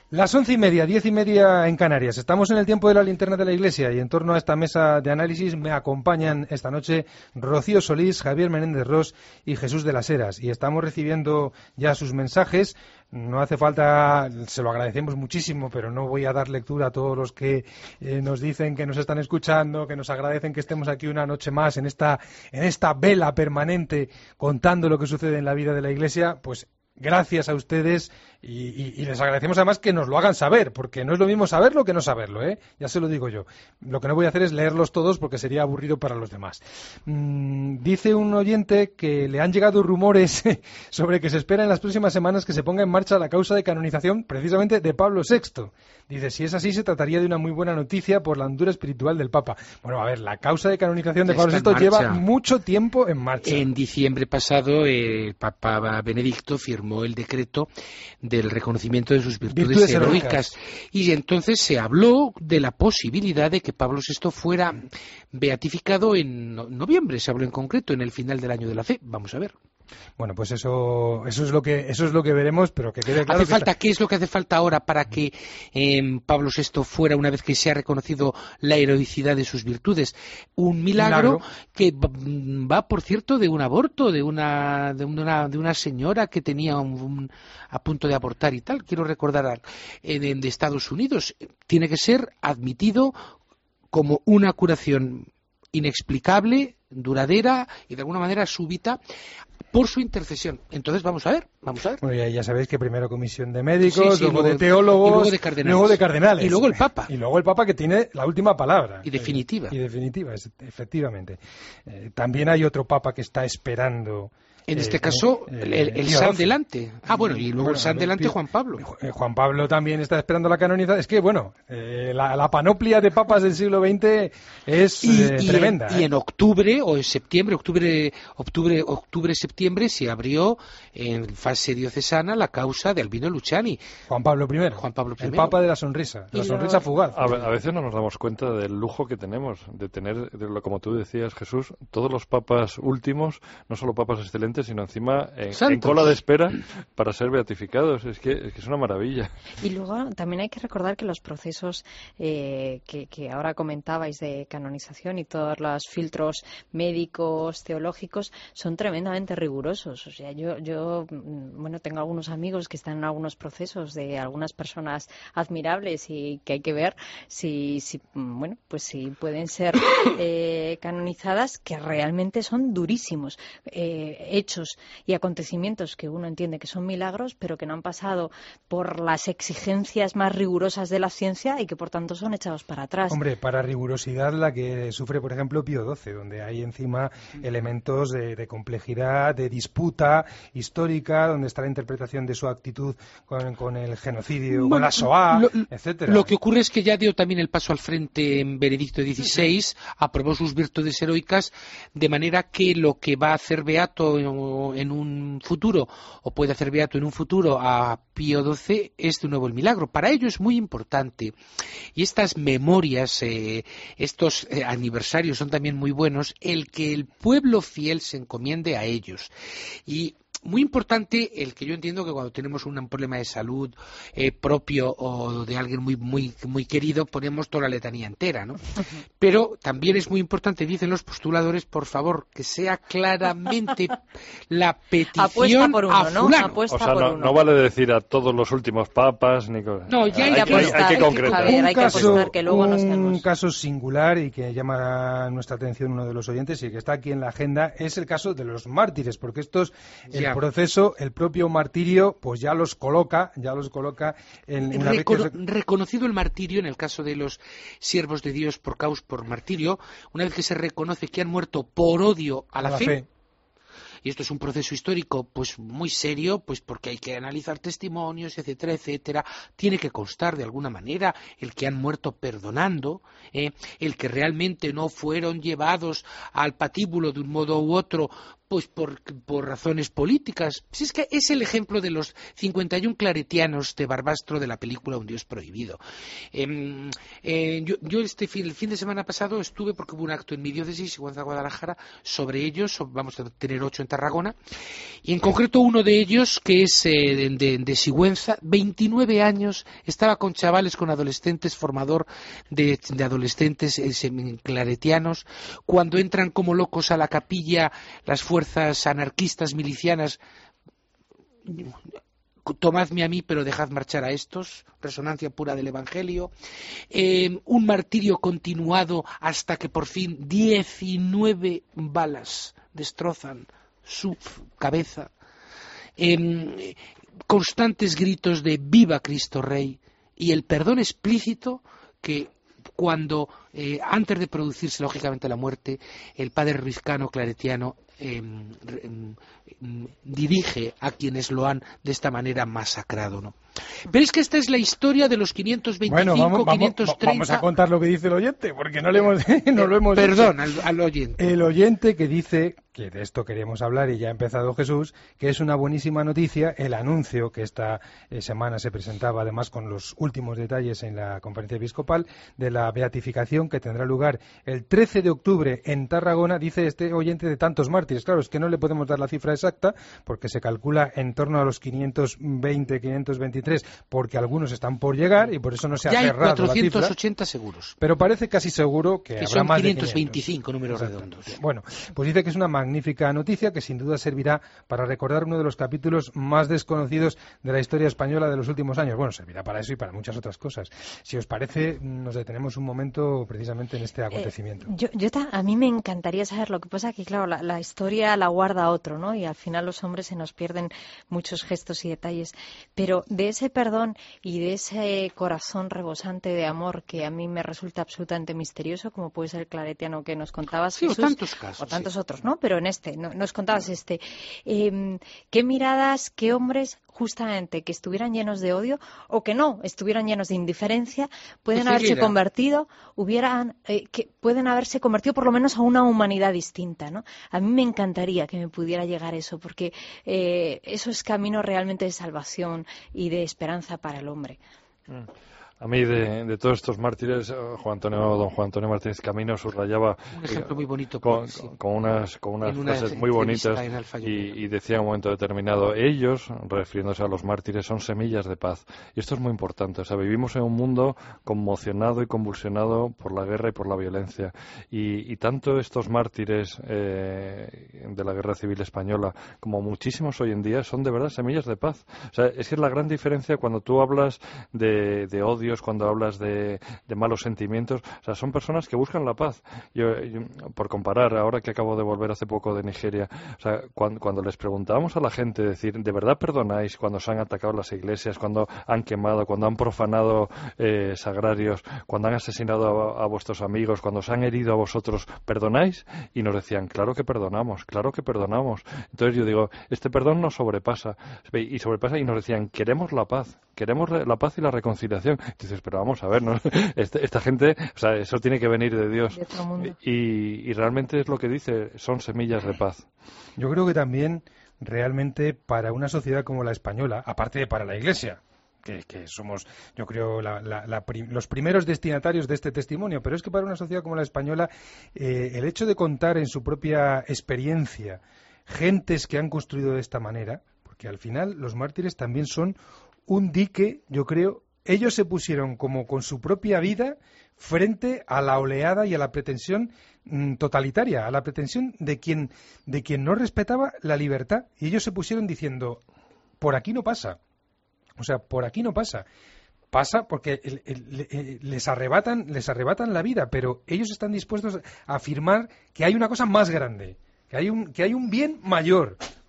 Las once y media, diez y media en Canarias. Estamos en el tiempo de la linterna de la Iglesia y en torno a esta mesa de análisis me acompañan esta noche Rocío Solís, Javier Menéndez Ros y Jesús de las Heras. Y estamos recibiendo ya sus mensajes. No hace falta, se lo agradecemos muchísimo, pero no voy a dar lectura a todos los que eh, nos dicen que nos están escuchando, que nos agradecen que estemos aquí una noche más en esta, en esta vela permanente contando lo que sucede en la vida de la Iglesia. Pues gracias a ustedes y, y, y les agradecemos además que nos lo hagan saber, porque no es lo mismo saberlo que no saberlo, ¿eh? Ya se lo digo yo. Lo que no voy a hacer es leerlos todos porque sería aburrido para los demás. Mm, dice un oyente que le han llegado rumores sobre que se espera en las próximas semanas que se ponga en marcha la causa de canonización precisamente de Pablo sexto. Dice, si es así, se trataría de una muy buena noticia por la hondura espiritual del Papa. Bueno, a ver, la causa de canonización de Pablo sexto lleva mucho tiempo en marcha. En diciembre pasado, el Papa Benedicto firmó el decreto del reconocimiento de sus virtudes, virtudes heroicas. Y entonces se habló de la posibilidad de que Pablo sexto fuera beatificado en noviembre, se habló en concreto, en el final del año de la fe. Vamos a ver. Bueno, pues eso eso es lo que eso es lo que veremos, pero que quede claro. Hace que falta, está... ¿qué es lo que hace falta ahora para que eh, Pablo sexto fuera, una vez que se ha reconocido la heroicidad de sus virtudes, un milagro, milagro. que va, por cierto, de un aborto, de una de una, de una señora que tenía un, un, a punto de abortar y tal, quiero recordar, eh, de, de Estados Unidos. Tiene que ser admitido como una curación inexplicable, duradera y de alguna manera súbita por su intercesión. Entonces vamos a ver, vamos a ver. Bueno, ya, ya sabéis que primero comisión de médicos, sí, sí, luego, luego de teólogos, y luego de cardenales. luego de cardenales. Y luego el Papa. Y luego el Papa, que tiene la última palabra. Y definitiva. Y definitiva, efectivamente. Eh, también hay otro Papa que está esperando. En este eh, caso, eh, el, el, el San delante. Ah, bueno, y luego bueno, el San delante Juan Pablo. Juan Pablo también está esperando la canonización. Es que, bueno, eh, la, la panoplia de papas del siglo veinte es y, eh, y tremenda. En, ¿eh? Y en octubre o en septiembre, octubre, octubre, octubre, septiembre, se abrió en fase diocesana la causa de Albino Luciani. Juan Pablo primero. Juan Pablo primero. El Papa de la sonrisa, la sonrisa lo... fugaz. A, a veces no nos damos cuenta del lujo que tenemos de tener, de lo, como tú decías, Jesús, todos los papas últimos, no solo papas excelentes, sino encima En, en cola de espera para ser beatificados. Es que, es que es una maravilla. Y luego también hay que recordar que los procesos eh, que, que ahora comentabais de canonización y todos los filtros médicos, teológicos, son tremendamente rigurosos. O sea, yo, yo bueno, tengo algunos amigos que están en algunos procesos de algunas personas admirables y que hay que ver si, si bueno, pues si pueden ser eh, canonizadas, que realmente son durísimos. Eh, hechos y acontecimientos que uno entiende que son milagros, pero que no han pasado por las exigencias más rigurosas de la ciencia y que por tanto son echados para atrás. Hombre, para rigurosidad la que sufre, por ejemplo, Pío doce, donde hay encima elementos de, de complejidad, de disputa histórica, donde está la interpretación de su actitud con, con el genocidio, bueno, con la Shoah, lo, etcétera. Lo que ocurre es que ya dio también el paso al frente en Benedicto dieciséis, aprobó sus virtudes heroicas, de manera que lo que va a hacer beato en un futuro, o puede hacer beato en un futuro a Pío doce, es de nuevo el milagro. Para ello es muy importante, y estas memorias, eh, estos eh, aniversarios son también muy buenos, el que el pueblo fiel se encomiende a ellos. Y muy importante el que yo entiendo que cuando tenemos un problema de salud eh, propio o de alguien muy muy muy querido, ponemos toda la letanía entera, ¿no? Uh-huh. Pero también es muy importante, dicen los postuladores, por favor, que sea claramente la petición apuesta por uno, a fulano. ¿no? Apuesta o sea, por no, uno. no vale decir a todos los últimos papas ni cosas. No, ya hay, hay, que, hay, hay que concretar. Hay que, un caso, apostar, que luego un no seamos... caso singular y que llama nuestra atención uno de los oyentes y que está aquí en la agenda es el caso de los mártires, porque estos, el ya. proceso, el propio martirio, pues ya los coloca, ya los coloca en una Recono vez que... reconocido el martirio en el caso de los siervos de Dios por caus por martirio, una vez que se reconoce que han muerto por odio a la, a la fe, fe. Y esto es un proceso histórico pues muy serio, pues porque hay que analizar testimonios, etcétera, etcétera. Tiene que constar de alguna manera el que han muerto perdonando, eh, el que realmente no fueron llevados al patíbulo de un modo u otro pues por, por razones políticas. Si es que es el ejemplo de los cincuenta y uno claretianos de Barbastro de la película Un Dios Prohibido. Eh, eh, yo, yo este fin, el fin de semana pasado estuve, porque hubo un acto en mi diócesis, Sigüenza, Guadalajara, sobre ellos. Vamos a tener ocho en Tarragona, y en concreto uno de ellos, que es eh, de, de Sigüenza, veintinueve años, estaba con chavales, con adolescentes, formador de, de adolescentes eh, claretianos, cuando entran como locos a la capilla las fuerzas anarquistas milicianas. Tomadme a mí, pero dejad marchar a estos, resonancia pura del Evangelio. Eh, un martirio continuado hasta que por fin diecinueve balas destrozan su cabeza. Eh, constantes gritos de ¡Viva Cristo Rey! Y el perdón explícito que cuando, eh, antes de producirse lógicamente la muerte, el padre Rizcano claretiano eh, eh, dirige a quienes lo han de esta manera masacrado, ¿no? Pero es que esta es la historia de los quinientos veinticinco, bueno, vamos, quinientos treinta... Vamos a contar lo que dice el oyente, porque no, le hemos, no lo hemos Perdón, hecho. Al, al oyente. El oyente que dice, que de esto queríamos hablar y ya ha empezado Jesús, que es una buenísima noticia el anuncio que esta eh, semana se presentaba, además con los últimos detalles en la conferencia episcopal, de la beatificación que tendrá lugar el trece de octubre en Tarragona, dice este oyente, de tantos mártires. Claro, es que no le podemos dar la cifra exacta, porque se calcula en torno a los quinientos veinte, quinientos veintitrés, porque algunos están por llegar y por eso no se ha ya cerrado la cifra. Ya hay cuatrocientos ochenta seguros. Pero parece casi seguro que, que habrá son más quinientos veinticinco de quinientos. números redondos. Bueno, pues dice que es una magnífica noticia que sin duda servirá para recordar uno de los capítulos más desconocidos de la historia española de los últimos años. Bueno, servirá para eso y para muchas otras cosas. Si os parece, nos detenemos un momento precisamente en este acontecimiento. Eh, yo, yo ta, a mí me encantaría saber, lo que pasa que, claro, la, la historia la guarda otro, ¿no? Y al final los hombres se nos pierden muchos gestos y detalles. Pero de ese perdón y de ese corazón rebosante de amor que a mí me resulta absolutamente misterioso, como puede ser el claretiano que nos contabas, sí, Jesús, o tantos casos, o tantos sí. otros, ¿no? Pero en este, no, nos contabas este. Eh, ¿Qué miradas, qué hombres justamente que estuvieran llenos de odio o que no estuvieran llenos de indiferencia pueden de haberse convertido, hubieran, eh, que pueden haberse convertido por lo menos a una humanidad distinta, ¿no? A mí me encantaría que me pudiera llegar eso, porque eh, eso es camino realmente de salvación y de esperanza para el hombre. Mm. A mí, de, de todos estos mártires, Juan Antonio, don Juan Antonio Martínez Camino subrayaba un ejemplo muy bonito con, sí. con unas, con unas una frases muy bonitas y, y decía en un momento determinado, ellos, refiriéndose a los mártires, son semillas de paz. Y esto es muy importante. O sea, vivimos en un mundo conmocionado y convulsionado por la guerra y por la violencia. Y, y tanto estos mártires eh, de la Guerra Civil Española como muchísimos hoy en día son de verdad semillas de paz. O sea, es que es la gran diferencia cuando tú hablas de, de odio, cuando hablas de, de malos sentimientos, o sea, son personas que buscan la paz. Yo, yo, por comparar, ahora que acabo de volver hace poco de Nigeria, o sea, cuando, cuando les preguntábamos a la gente, decir, ¿de verdad perdonáis cuando se han atacado las iglesias, cuando han quemado, cuando han profanado eh, sagrarios, cuando han asesinado a, a vuestros amigos, cuando os han herido a vosotros, ¿perdonáis? Y nos decían, claro que perdonamos, claro que perdonamos. Entonces yo digo, este perdón nos sobrepasa, y sobrepasa, y nos decían, queremos la paz, queremos la paz y la reconciliación. Dices, pero vamos a ver, ¿no? Este, esta gente, o sea, eso tiene que venir de Dios. De y, y realmente es lo que dice, son semillas de paz. Yo creo que también, realmente, para una sociedad como la española, aparte de para la Iglesia, que, que somos, yo creo, la, la, la prim, los primeros destinatarios de este testimonio, pero es que para una sociedad como la española, eh, el hecho de contar en su propia experiencia gentes que han construido de esta manera, porque al final los mártires también son un dique, yo creo. Ellos se pusieron como con su propia vida frente a la oleada y a la pretensión mm, totalitaria, a la pretensión de quien, de quien no respetaba la libertad. Y ellos se pusieron diciendo, por aquí no pasa. O sea, por aquí no pasa. Pasa porque el, el, el, les arrebatan, les arrebatan la vida, pero ellos están dispuestos a afirmar que hay una cosa más grande, que hay un, que hay un bien mayor.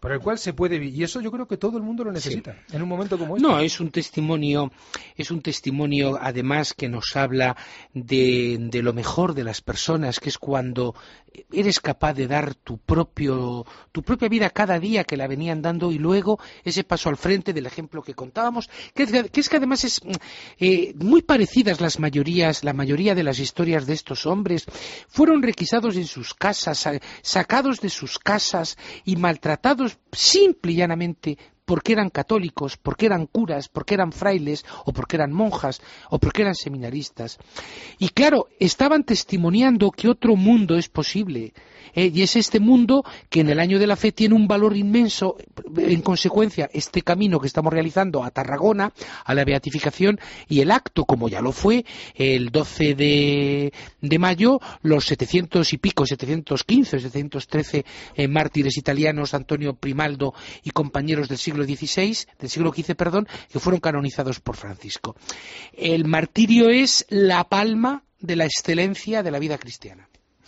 por el cual se puede vivir. Y eso yo creo que todo el mundo lo necesita, sí. en un momento como este. No, es un testimonio, es un testimonio además que nos habla de, de lo mejor de las personas, que es cuando eres capaz de dar tu propio, tu propia vida cada día que la venían dando, y luego ese paso al frente del ejemplo que contábamos, que, que es que además es eh, muy parecidas las mayorías, la mayoría de las historias de estos hombres. Fueron requisados en sus casas, sacados de sus casas y maltratados simple y llanamente porque eran católicos, porque eran curas, porque eran frailes, o porque eran monjas, o porque eran seminaristas. Y claro, estaban testimoniando que otro mundo es posible, ¿eh? Y es este mundo que en el año de la fe tiene un valor inmenso. En consecuencia, este camino que estamos realizando a Tarragona, a la beatificación, y el acto, como ya lo fue, el doce de mayo, los setecientos y pico, setecientos quince, setecientos trece eh, mártires italianos, Antonio Primaldo y compañeros del siglo dieciséis, del siglo quince, perdón, que fueron canonizados por Francisco. El martirio es la palma de la excelencia de la vida cristiana.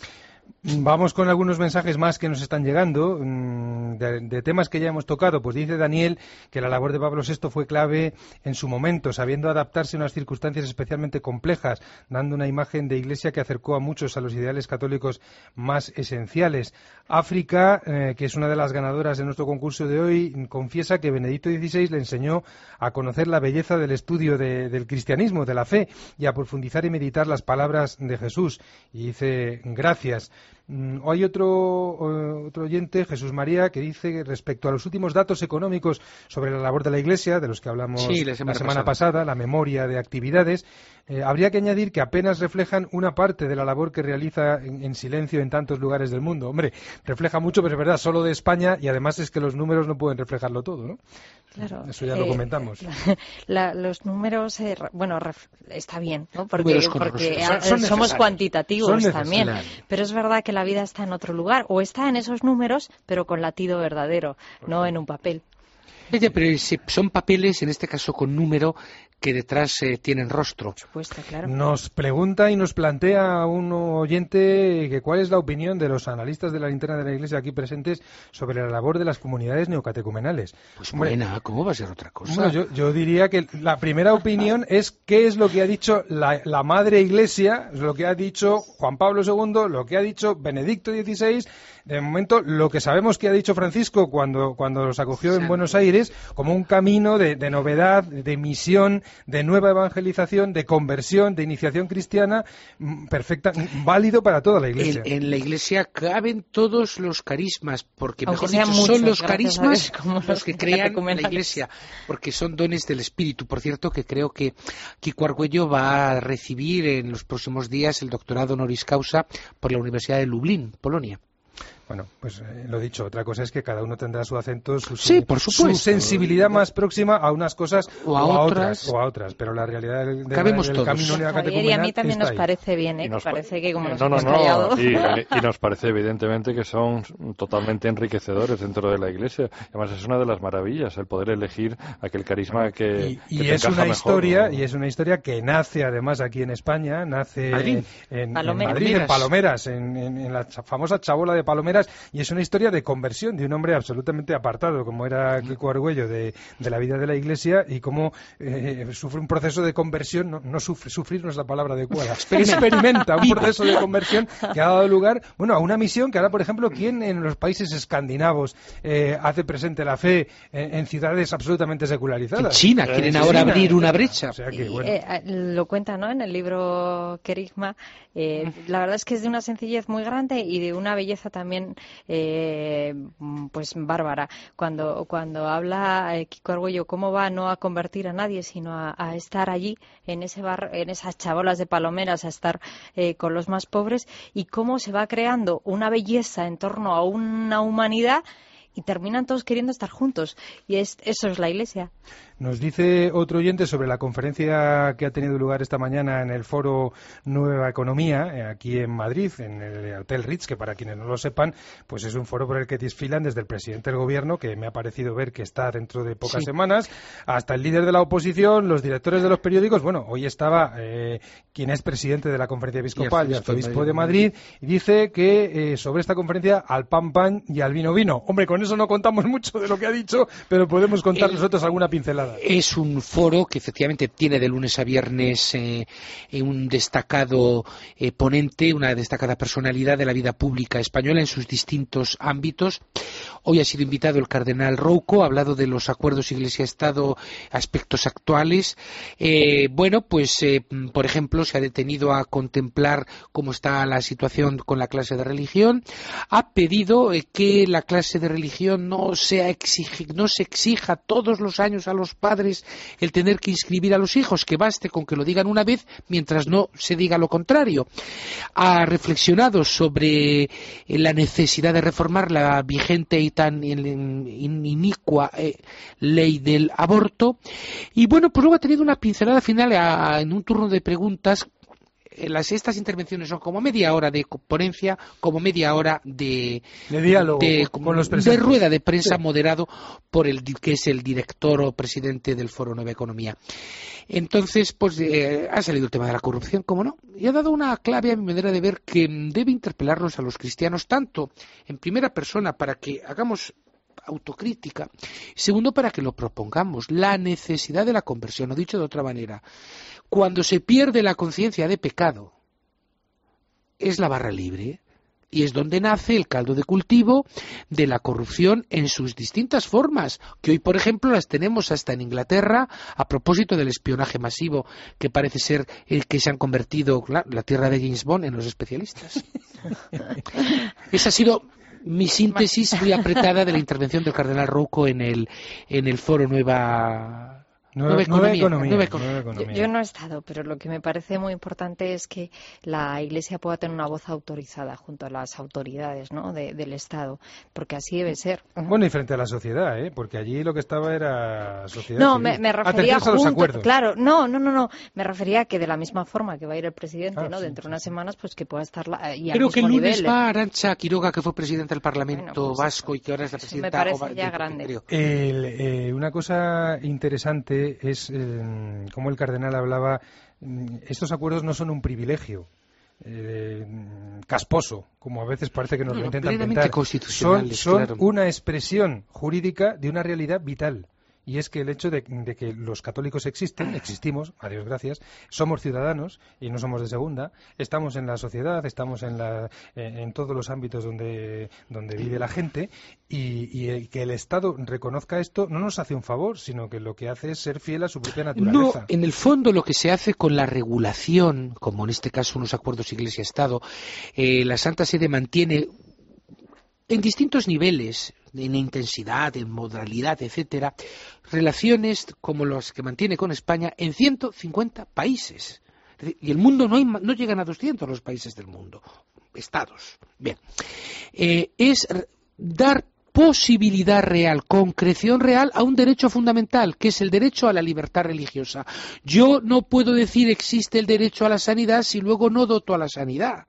Vamos con algunos mensajes más que nos están llegando, de, de temas que ya hemos tocado. Pues dice Daniel que la labor de Pablo sexto fue clave en su momento, sabiendo adaptarse a unas circunstancias especialmente complejas, dando una imagen de iglesia que acercó a muchos a los ideales católicos más esenciales. África, eh, que es una de las ganadoras de nuestro concurso de hoy, confiesa que Benedicto dieciséis le enseñó a conocer la belleza del estudio de, del cristianismo, de la fe, y a profundizar y meditar las palabras de Jesús. Y dice, gracias. Mm, hay otro, uh, otro oyente, Jesús María, que dice que respecto a los últimos datos económicos sobre la labor de la Iglesia, de los que hablamos sí, la semana, la semana pasada. pasada, la memoria de actividades, eh, habría que añadir que apenas reflejan una parte de la labor que realiza en, en silencio en tantos lugares del mundo. Hombre, refleja mucho, pero es verdad, solo de España, y además es que los números no pueden reflejarlo todo, ¿no? Claro. Eso ya eh, lo comentamos. La, los números, eh, bueno, ref, está bien, ¿no? Porque, porque son, son somos cuantitativos son también. Pero es verdad que la vida está en otro lugar, o está en esos números, pero con latido verdadero, no en un papel. Oye, pero son papeles, en este caso con número, que detrás eh, tienen rostro. Por supuesto, claro. Nos pregunta y nos plantea un oyente que cuál es la opinión de los analistas de la linterna de la Iglesia aquí presentes sobre la labor de las comunidades neocatecumenales. Pues buena, ¿cómo va a ser otra cosa? Bueno, yo, yo diría que la primera opinión es qué es lo que ha dicho la, la Madre Iglesia, lo que ha dicho Juan Pablo segundo, lo que ha dicho Benedicto dieciséis, de momento lo que sabemos que ha dicho Francisco cuando, cuando los acogió en Buenos Aires, como un camino de, de novedad, de misión, de nueva evangelización, de conversión, de iniciación cristiana, perfecta, válido para toda la Iglesia. En, en la Iglesia caben todos los carismas, porque Aunque mejor dicho, muchos, son los carismas Dios, los que crean en la Iglesia, porque son dones del Espíritu. Por cierto, que creo que Kiko Argüello va a recibir en los próximos días el doctorado honoris causa por la Universidad de Lublin, Polonia. Bueno, pues eh, lo dicho, otra cosa es que cada uno tendrá su acento, su, sí, por supuesto. su sensibilidad más próxima a unas cosas o a, o a otras. otras, o a otras, pero la realidad del, de Cabemos la, del todos. camino Javier, y a mí también nos ahí. parece bien, ¿eh? Nos parece que como nos no, no, hemos no, callado... y, y nos parece evidentemente que son totalmente enriquecedores dentro de la Iglesia. Además es una de las maravillas el poder elegir aquel carisma que, y, que y te es encaja una mejor, historia ¿no? y es una historia que nace además aquí en España, nace Madrid. en, Palomeras. en Madrid, en Palomeras, en, en, en la famosa chabola de Palomeras, y es una historia de conversión de un hombre absolutamente apartado como era Kiko Argüello de, de la vida de la Iglesia, y cómo eh, sufre un proceso de conversión, no, no sufre, sufrir no es la palabra adecuada, experimenta un proceso de conversión que ha dado lugar, bueno, a una misión que ahora, por ejemplo, ¿quién en los países escandinavos eh, hace presente la fe en, en ciudades absolutamente secularizadas? En China quieren ahora China. abrir una brecha. O sea que, bueno. eh, eh, lo cuenta, ¿no?, en el libro Querigma. Eh, la verdad es que es de una sencillez muy grande y de una belleza también eh, pues bárbara. Cuando cuando habla eh, Kiko Argüello cómo va no a convertir a nadie, sino a, a estar allí en ese bar, en esas chabolas de Palomeras, a estar eh, con los más pobres, y cómo se va creando una belleza en torno a una humanidad y terminan todos queriendo estar juntos, y es, eso es la Iglesia. Nos dice otro oyente sobre la conferencia que ha tenido lugar esta mañana en el foro Nueva Economía, eh, aquí en Madrid, en el Hotel Ritz, que para quienes no lo sepan, pues es un foro por el que desfilan desde el presidente del gobierno, que me ha parecido ver que está dentro de pocas sí. semanas, hasta el líder de la oposición, los directores de los periódicos. Bueno, hoy estaba eh, quien es presidente de la conferencia episcopal y arzobispo de Madrid, y dice que eh, sobre esta conferencia al pan pan y al vino vino. Hombre, con eso no contamos mucho de lo que ha dicho, pero podemos contar el, nosotros alguna pincelada. Es un foro que efectivamente tiene de lunes a viernes eh, un destacado eh, ponente, una destacada personalidad de la vida pública española en sus distintos ámbitos. Hoy ha sido invitado el cardenal Rouco, ha hablado de los acuerdos Iglesia-Estado, aspectos actuales. Eh, bueno, pues, eh, por ejemplo, se ha detenido a contemplar cómo está la situación con la clase de religión. Ha pedido eh, que la clase de religión no, sea exige, no se exija todos los años a los padres el tener que inscribir a los hijos, que baste con que lo digan una vez mientras no se diga lo contrario. Ha reflexionado sobre eh, la necesidad de reformar la vigente y tan inicua eh, ley del aborto. Y bueno, pues luego ha tenido una pincelada final a, en un turno de preguntas. Las, estas intervenciones son como media hora de ponencia, como media hora de, de diálogo de, con los presentes. De rueda de prensa, sí, moderado por el que es el director o presidente del Foro Nueva Economía. Entonces, pues eh, ha salido el tema de la corrupción, ¿cómo no? Y ha dado una clave a mi manera de ver que debe interpelarnos a los cristianos tanto en primera persona para que hagamos autocrítica, segundo para que lo propongamos, la necesidad de la conversión, o dicho de otra manera, cuando se pierde la conciencia de pecado, es la barra libre y es donde nace el caldo de cultivo de la corrupción en sus distintas formas, que hoy, por ejemplo, las tenemos hasta en Inglaterra a propósito del espionaje masivo, que parece ser el que se han convertido, claro, la tierra de James Bond, en los especialistas. Esa ha sido mi síntesis muy apretada de la intervención del cardenal Rouco en el, en el Foro Nueva... Nueva, nueva, economía, economía, nueva economía. Nueva economía. Yo, yo no he estado, pero lo que me parece muy importante es que la Iglesia pueda tener una voz autorizada junto a las autoridades, ¿no?, de, del Estado, porque así debe ser. Bueno, y frente a la sociedad, ¿eh? Porque allí lo que estaba era sociedad. No, me, me refería a los acuerdos. Claro, no, no, no, no, me refería a que de la misma forma que va a ir el presidente, ah, ¿no?, sí, dentro de unas sí. semanas, pues que pueda estar la, y al Creo mismo que el lunes nivel, va Arantxa Quiroga, que fue presidenta del Parlamento bueno, pues vasco y que ahora es la presidenta. Me parece Oba, ya grande. El, eh, una cosa interesante es eh, como el cardenal hablaba, estos acuerdos no son un privilegio eh, casposo, como a veces parece que nos no, lo intentan pintar. Son, son claro. una expresión jurídica de una realidad vital. Y es que el hecho de, de que los católicos existen, existimos, a Dios gracias, somos ciudadanos y no somos de segunda, estamos en la sociedad, estamos en, la, en, en todos los ámbitos donde, donde vive la gente, y, y el, que el Estado reconozca esto no nos hace un favor, sino que lo que hace es ser fiel a su propia naturaleza. No, en el fondo lo que se hace con la regulación, como en este caso unos acuerdos Iglesia-Estado, eh, la Santa Sede mantiene en distintos niveles, en intensidad, en modalidad, etcétera, relaciones como las que mantiene con España en ciento cincuenta países. Y el mundo no, hay, no llegan a doscientos los países del mundo, estados. Bien, eh, es dar posibilidad real, concreción real a un derecho fundamental, que es el derecho a la libertad religiosa. Yo no puedo decir existe el derecho a la sanidad si luego no doto a la sanidad.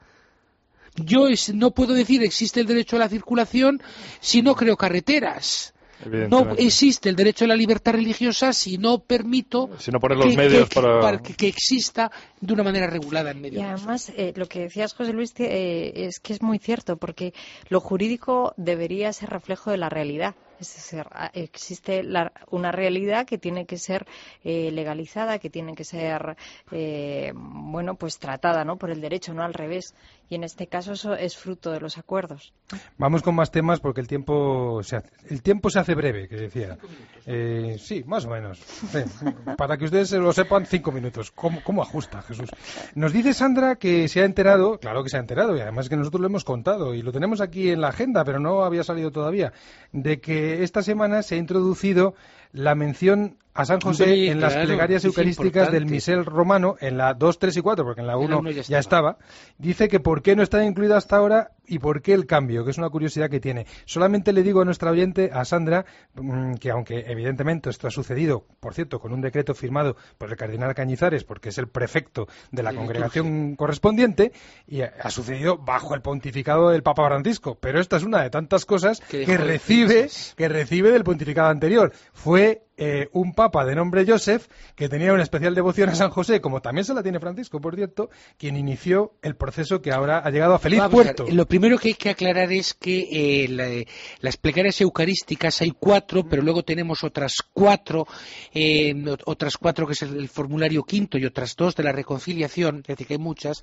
Yo es, no puedo decir existe el derecho a la circulación si no creo carreteras. No existe el derecho a la libertad religiosa si no permito si no poner los que, medios que, para... para que, que exista de una manera regulada en medio. Y además, eh, lo que decías, José Luis, eh, es que es muy cierto, porque lo jurídico debería ser reflejo de la realidad. Es decir, existe la, una realidad que tiene que ser eh, legalizada, que tiene que ser eh, bueno, pues tratada, ¿no?, por el derecho, no al revés. Y en este caso eso es fruto de los acuerdos. Vamos con más temas porque el tiempo se hace, el tiempo se hace breve, que decía. Eh, sí, más o menos. Sí, para que ustedes lo sepan, cinco minutos. ¿Cómo, cómo ajusta, Jesús? Nos dice Sandra que se ha enterado, claro que se ha enterado, y además que nosotros lo hemos contado, y lo tenemos aquí en la agenda, pero no había salido todavía, de que esta semana se ha introducido la mención a San José sí, en claro, las plegarias eucarísticas del misal romano, en la dos, tres y cuatro, porque en la uno ya, ya estaba. Dice que por qué no está incluida hasta ahora y por qué el cambio, que es una curiosidad que tiene. Solamente le digo a nuestra oyente, a Sandra, que aunque evidentemente esto ha sucedido, por cierto, con un decreto firmado por el cardenal Cañizares, porque es el prefecto de la congregación correspondiente, y ha sucedido bajo el pontificado del Papa Francisco, pero esta es una de tantas cosas que, que recibe, que recibe del pontificado anterior. Fue eh, un papa de nombre Joseph, que tenía una especial devoción a San José, como también se la tiene Francisco, por cierto, quien inició el proceso que ahora ha llegado a feliz Vamos puerto. A ver, lo primero que hay que aclarar es que eh, la, las plegarias eucarísticas hay cuatro, pero luego tenemos otras cuatro, eh, otras cuatro que es el, el formulario quinto y otras dos de la reconciliación, es decir, que hay muchas.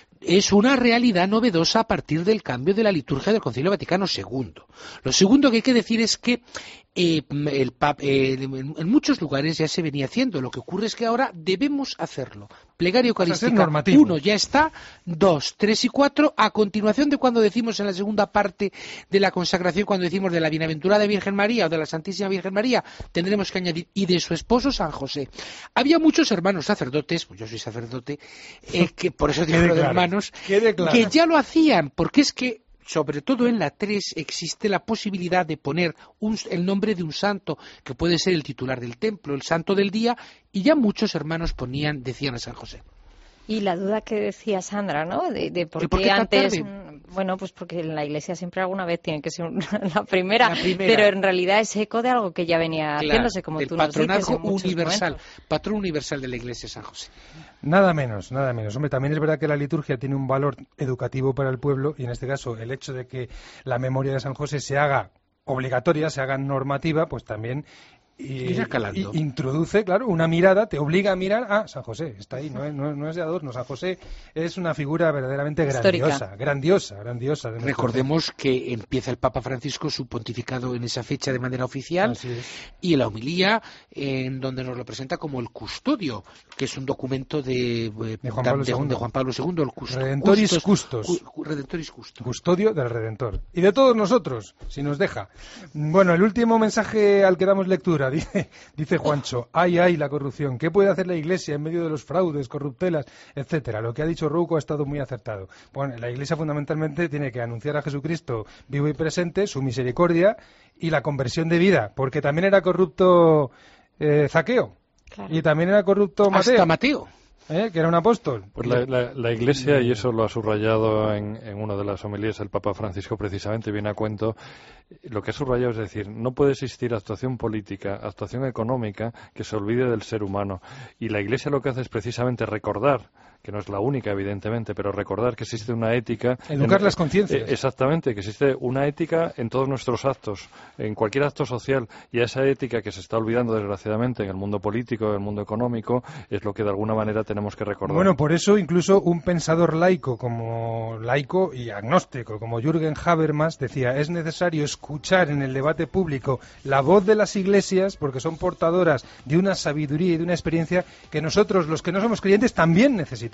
Es una realidad novedosa a partir del cambio de la liturgia del Concilio Vaticano segundo. Lo segundo que hay que decir es que eh, el, eh, en muchos lugares ya se venía haciendo. Lo que ocurre es que ahora debemos hacerlo. Plegaria eucarística uno ya está, dos, tres y cuatro, a continuación de cuando decimos en la segunda parte de la consagración, cuando decimos de la Bienaventurada Virgen María o de la Santísima Virgen María, tendremos que añadir y de su esposo San José. Había muchos hermanos sacerdotes, pues yo soy sacerdote, eh, que por eso digo lo de hermanos, que ya lo hacían, porque es que sobre todo en la tres existe la posibilidad de poner un, el nombre de un santo, que puede ser el titular del templo, el santo del día, y ya muchos hermanos ponían, decían a San José. Y la duda que decía Sandra, ¿no? De, de por, ¿Por qué, qué antes... tarde? Bueno, pues porque en la Iglesia siempre alguna vez tiene que ser una, la, primera, la primera, pero en realidad es eco de algo que ya venía claro, haciéndose, como tú nos dices. El patronato universal, patrón universal de la Iglesia San José. Nada menos, nada menos. Hombre, también es verdad que la liturgia tiene un valor educativo para el pueblo, y en este caso el hecho de que la memoria de San José se haga obligatoria, se haga normativa, pues también... Y, y introduce, claro, una mirada, te obliga a mirar a San José, está ahí, no es, no, no es de adorno. San José es una figura verdaderamente grandiosa, Histórica. grandiosa, grandiosa. Recordemos que empieza el Papa Francisco su pontificado en esa fecha de manera oficial, y la homilía en donde nos lo presenta como el custodio, que es un documento de, de, Juan, Pablo de, de Juan Pablo segundo, el custo, Redentoris Custos, cu, Redentoris Custos. Custodio del Redentor. Y de todos nosotros, si nos deja. Bueno, el último mensaje al que damos lectura. Dice, dice Juancho, ay, ay, la corrupción. ¿Qué puede hacer la Iglesia en medio de los fraudes, corruptelas, etcétera? Lo que ha dicho Rouco ha estado muy acertado. Bueno, la Iglesia fundamentalmente tiene que anunciar a Jesucristo vivo y presente, su misericordia y la conversión de vida, porque también era corrupto eh, Zaqueo, claro. Y también era corrupto Mateo. Hasta Mateo. ¿Eh? Que era un apóstol. Pues la, la, la Iglesia, y eso lo ha subrayado en, en una de las homilías el Papa Francisco precisamente, viene a cuento, lo que ha subrayado es decir, no puede existir actuación política, actuación económica que se olvide del ser humano. Y la Iglesia lo que hace es precisamente recordar, que no es la única evidentemente, pero recordar que existe una ética... Educar en, las conciencias. Eh, exactamente, que existe una ética en todos nuestros actos, en cualquier acto social, y a esa ética que se está olvidando desgraciadamente en el mundo político, en el mundo económico, es lo que de alguna manera tenemos que recordar. Bueno, por eso incluso un pensador laico como laico y agnóstico como Jürgen Habermas decía, es necesario escuchar en el debate público la voz de las iglesias porque son portadoras de una sabiduría y de una experiencia que nosotros, los que no somos creyentes, también necesitamos.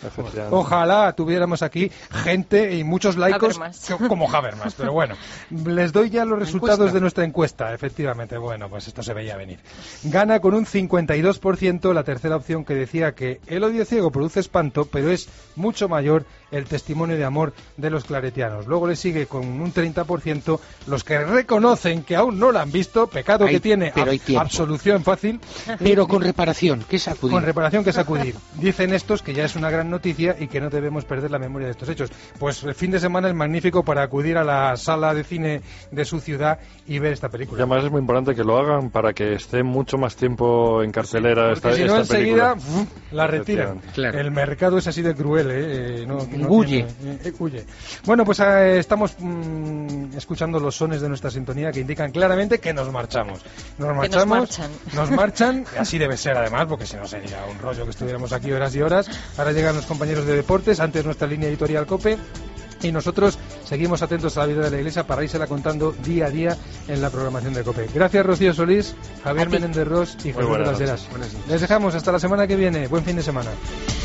Ojalá tuviéramos aquí gente y muchos laicos Habermas. como Habermas, pero bueno, les doy ya los resultados encuesta. de nuestra encuesta, efectivamente, bueno, pues esto se veía venir. Gana con un cincuenta y dos por ciento la tercera opción, que decía que el odio ciego produce espanto, pero es mucho mayor el testimonio de amor de los claretianos. Luego le sigue con un treinta por ciento los que reconocen que aún no la han visto, pecado hay, que tiene ab- absolución fácil, pero con reparación, que es acudir. Con reparación, que es acudir. Dicen estos que ya es una gran noticia y que no debemos perder la memoria de estos hechos. Pues el fin de semana es magnífico para acudir a la sala de cine de su ciudad y ver esta película. Y además es muy importante que lo hagan para que esté mucho más tiempo en cartelera, sí, esta, si no, esta enseguida película. Uf, la retiran. Claro. El mercado es así de cruel, ¿eh? eh no, no huye. Tiene, eh, huye. Bueno, pues eh, estamos mmm, escuchando los sones de nuestra sintonía que indican claramente que nos marchamos. Nos marchamos, nos marchan. Nos marchan, así debe ser además, porque si no sería un rollo que estuviéramos aquí horas y horas. Ahora llegan los compañeros de deportes, antes nuestra línea editorial COPE, y nosotros seguimos atentos a la vida de la Iglesia para írsela contando día a día en la programación de COPE. Gracias, Rocío Solís, Javier Menéndez Ros y Jesús de las Heras. Les dejamos hasta la semana que viene. Buen fin de semana.